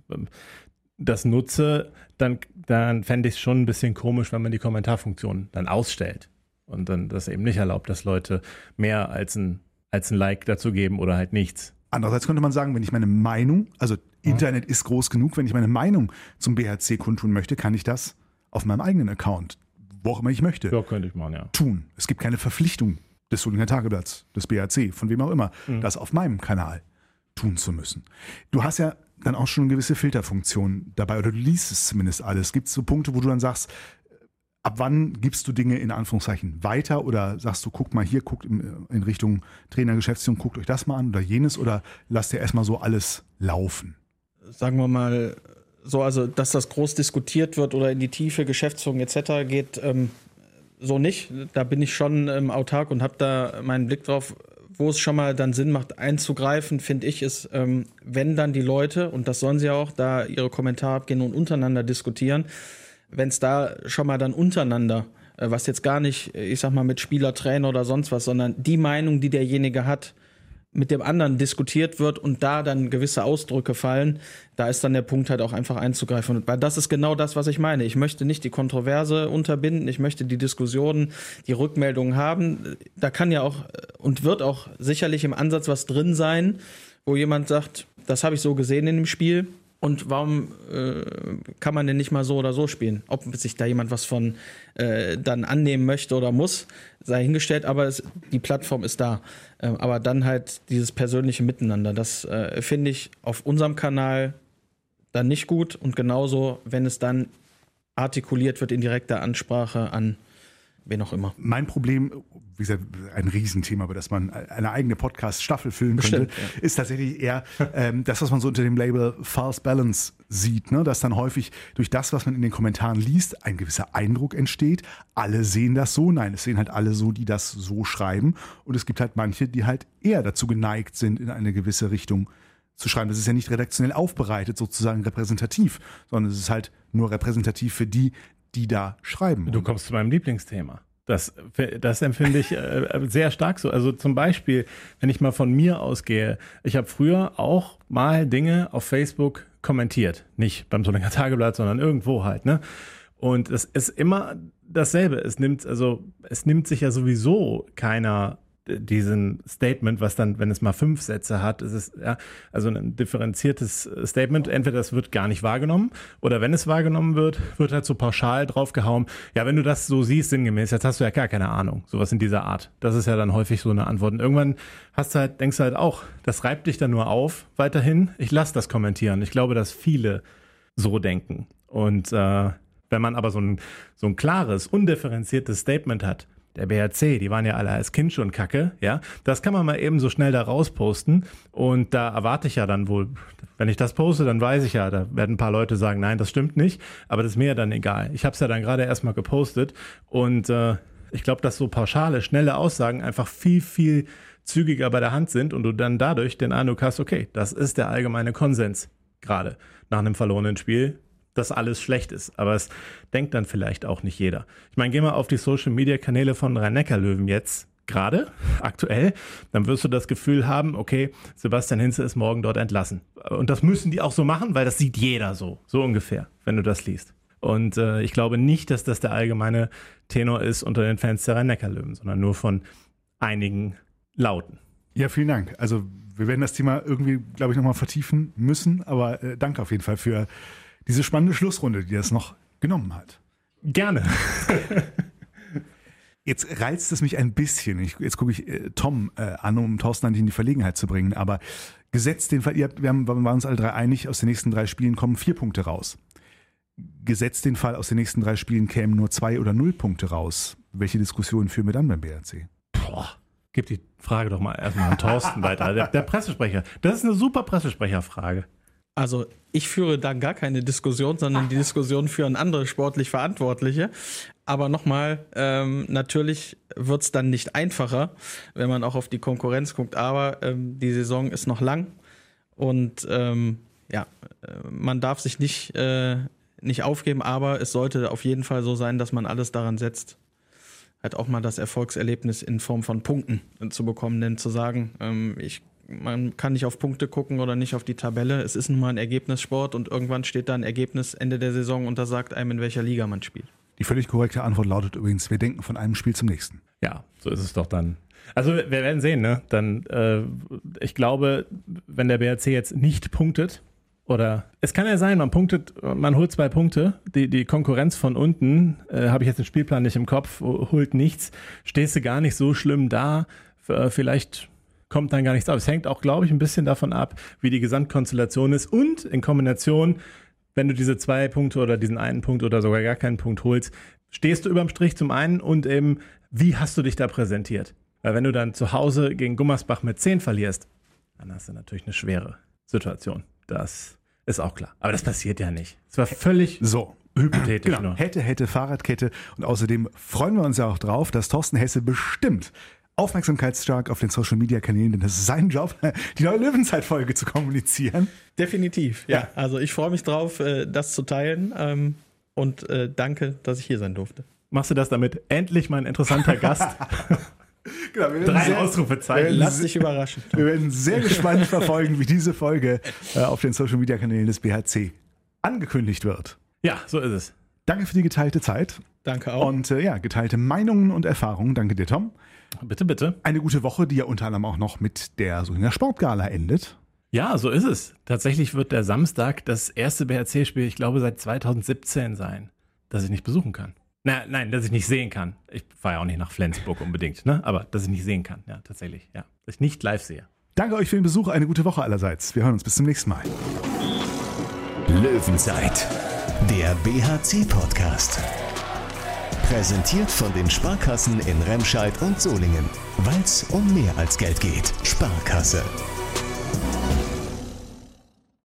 das nutze, dann, dann fände ich es schon ein bisschen komisch, wenn man die Kommentarfunktion dann ausstellt und dann das eben nicht erlaubt, dass Leute mehr als ein als ein Like dazu geben oder halt nichts. Andererseits könnte man sagen, wenn ich meine Meinung, also Internet ist groß genug, wenn ich meine Meinung zum B H C kundtun möchte, kann ich das auf meinem eigenen Account, wo auch immer ich möchte, ja, könnte ich machen, ja. tun. Es gibt keine Verpflichtung des Solinger Tageblatts, des B H C, von wem auch immer, mhm. das auf meinem Kanal tun zu müssen. Du hast ja dann auch schon eine gewisse Filterfunktion dabei, oder du liest es zumindest alles. Gibt es so Punkte, wo du dann sagst, ab wann gibst du Dinge in Anführungszeichen weiter oder sagst du, guck mal hier, guckt in, in Richtung Trainer, Geschäftsführung, guckt euch das mal an oder jenes, oder lasst ihr erstmal so alles laufen? Sagen wir mal so, also dass das groß diskutiert wird oder in die Tiefe, Geschäftsführung et cetera geht, ähm, so nicht. Da bin ich schon ähm, autark und habe da meinen Blick drauf. Wo es schon mal dann Sinn macht, einzugreifen, finde ich, ist, ähm, wenn dann die Leute, und das sollen sie auch, da ihre Kommentare abgehen und untereinander diskutieren, wenn es da schon mal dann untereinander, was jetzt gar nicht, ich sag mal, mit Spieler, Trainer oder sonst was, sondern die Meinung, die derjenige hat, mit dem anderen diskutiert wird und da dann gewisse Ausdrücke fallen, da ist dann der Punkt halt auch einfach einzugreifen. Und das ist genau das, was ich meine. Ich möchte nicht die Kontroverse unterbinden, ich möchte die Diskussionen, die Rückmeldungen haben. Da kann ja auch und wird auch sicherlich im Ansatz was drin sein, wo jemand sagt, das habe ich so gesehen in dem Spiel. Und warum äh, kann man denn nicht mal so oder so spielen? Ob sich da jemand was von äh, dann annehmen möchte oder muss, sei hingestellt, aber es, die Plattform ist da. Ähm, aber dann halt dieses persönliche Miteinander, das äh, finde ich auf unserem Kanal dann nicht gut. Und genauso, wenn es dann artikuliert wird in direkter Ansprache an wen auch immer. Mein Problem, wie gesagt, ein Riesenthema, über das man eine eigene Podcast-Staffel füllen könnte, Bestimmt, ja. ist tatsächlich eher ähm, das, was man so unter dem Label False Balance sieht, ne? Dass dann häufig durch das, was man in den Kommentaren liest, ein gewisser Eindruck entsteht. Alle sehen das so. Nein, es sehen halt alle so, die das so schreiben. Und es gibt halt manche, die halt eher dazu geneigt sind, in eine gewisse Richtung zu schreiben. Das ist ja nicht redaktionell aufbereitet, sozusagen repräsentativ, sondern es ist halt nur repräsentativ für die, die da schreiben. Du kommst zu meinem Lieblingsthema. Das, das empfinde ich äh, sehr stark so. Also zum Beispiel, wenn ich mal von mir ausgehe, ich habe früher auch mal Dinge auf Facebook kommentiert. Nicht beim Solinger Tageblatt, sondern irgendwo halt, ne? Und es ist immer dasselbe. Es nimmt, also, es nimmt sich ja sowieso keiner diesen Statement, was dann, wenn es mal fünf Sätze hat, ist es ja also ein differenziertes Statement. Entweder das wird gar nicht wahrgenommen oder wenn es wahrgenommen wird, wird halt so pauschal draufgehauen. Ja, wenn du das so siehst, sinngemäß, jetzt hast du ja gar keine Ahnung. Sowas in dieser Art. Das ist ja dann häufig so eine Antwort. Und irgendwann hast du halt, denkst du halt auch, das reibt dich dann nur auf, weiterhin. Ich lasse das kommentieren. Ich glaube, dass viele so denken. Und äh, wenn man aber so ein, so ein klares, undifferenziertes Statement hat, der B H C, die waren ja alle als Kind schon kacke, ja. Das kann man mal eben so schnell da rausposten und da erwarte ich ja dann wohl, wenn ich das poste, dann weiß ich ja, da werden ein paar Leute sagen, nein, das stimmt nicht, aber das ist mir ja dann egal. Ich habe es ja dann gerade erstmal gepostet und äh, ich glaube, dass so pauschale, schnelle Aussagen einfach viel, viel zügiger bei der Hand sind und du dann dadurch den Eindruck hast, okay, das ist der allgemeine Konsens gerade nach einem verlorenen Spiel, dass alles schlecht ist. Aber es denkt dann vielleicht auch nicht jeder. Ich meine, geh mal auf die Social-Media-Kanäle von Rhein-Neckar-Löwen jetzt, gerade, aktuell, dann wirst du das Gefühl haben, okay, Sebastian Hinze ist morgen dort entlassen. Und das müssen die auch so machen, weil das sieht jeder so, so ungefähr, wenn du das liest. Und äh, ich glaube nicht, dass das der allgemeine Tenor ist unter den Fans der Rhein-Neckar-Löwen, sondern nur von einigen Lauten. Ja, vielen Dank. Also wir werden das Thema irgendwie, glaube ich, nochmal vertiefen müssen, aber äh, danke auf jeden Fall für diese spannende Schlussrunde, die das noch genommen hat. Gerne. Jetzt reizt es mich ein bisschen. Ich, jetzt gucke ich äh, Tom äh, an, um Thorsten nicht in die Verlegenheit zu bringen. Aber gesetzt den Fall, ihr habt, wir, haben, wir waren uns alle drei einig, aus den nächsten drei Spielen kommen vier Punkte raus. Gesetzt den Fall, aus den nächsten drei Spielen kämen nur zwei oder null Punkte raus. Welche Diskussionen führen wir dann beim B R C? Boah, gib die Frage doch mal erstmal an Thorsten weiter. Der, der Pressesprecher. Das ist eine super Pressesprecherfrage. Also ich führe da gar keine Diskussion, sondern die Diskussion führen andere sportlich Verantwortliche. Aber nochmal, ähm, natürlich wird es dann nicht einfacher, wenn man auch auf die Konkurrenz guckt. Aber ähm, die Saison ist noch lang und ähm, ja, man darf sich nicht, äh, nicht aufgeben. Aber es sollte auf jeden Fall so sein, dass man alles daran setzt, halt auch mal das Erfolgserlebnis in Form von Punkten zu bekommen. Denn zu sagen, ähm, ich man kann nicht auf Punkte gucken oder nicht auf die Tabelle. Es ist nun mal ein Ergebnissport und irgendwann steht da ein Ergebnis Ende der Saison und da sagt einem, in welcher Liga man spielt. Die völlig korrekte Antwort lautet übrigens, wir denken von einem Spiel zum nächsten. Ja, so ist es doch dann. Also wir werden sehen, ne? Dann, äh, ich glaube, wenn der B R C jetzt nicht punktet, oder es kann ja sein, man punktet, man holt zwei Punkte, die, die Konkurrenz von unten, äh, habe ich jetzt den Spielplan nicht im Kopf, holt nichts, stehst du gar nicht so schlimm da, äh, vielleicht kommt dann gar nichts auf. Es hängt auch, glaube ich, ein bisschen davon ab, wie die Gesamtkonstellation ist und in Kombination, wenn du diese zwei Punkte oder diesen einen Punkt oder sogar gar keinen Punkt holst, stehst du überm Strich zum einen und eben, wie hast du dich da präsentiert? Weil wenn du dann zu Hause gegen Gummersbach mit zehn verlierst, dann hast du natürlich eine schwere Situation. Das ist auch klar. Aber das passiert ja nicht. Es war völlig so hypothetisch. Genau. Hätte, hätte, Fahrradkette. Und außerdem freuen wir uns ja auch drauf, dass Thorsten Hesse bestimmt aufmerksamkeitsstark auf den Social-Media-Kanälen, denn das ist sein Job, die neue Löwenzeit-Folge zu kommunizieren. Definitiv, ja. ja. Also ich freue mich drauf, das zu teilen und danke, dass ich hier sein durfte. Machst du das damit? Endlich mal ein interessanter Gast. Genau, Drei sehr, Ausrufezeichen. Lass dich überraschen. Wir werden sehr gespannt verfolgen, wie diese Folge auf den Social-Media-Kanälen des B H C angekündigt wird. Ja, so ist es. Danke für die geteilte Zeit. Danke auch. Und äh, ja, geteilte Meinungen und Erfahrungen. Danke dir, Tom. Bitte, bitte. Eine gute Woche, die ja unter anderem auch noch mit der Solinger Sportgala endet. Ja, so ist es. Tatsächlich wird der Samstag das erste B H C-Spiel, ich glaube, seit zweitausendsiebzehn sein, das ich nicht besuchen kann. Na, nein, dass ich nicht sehen kann. Ich fahre ja auch nicht nach Flensburg unbedingt, ne? Aber dass ich nicht sehen kann, ja, tatsächlich, ja. Dass ich nicht live sehe. Danke euch für den Besuch, eine gute Woche allerseits. Wir hören uns bis zum nächsten Mal. Löwenzeit, der B H C-Podcast. Präsentiert von den Sparkassen in Remscheid und Solingen. Weil es um mehr als Geld geht. Sparkasse.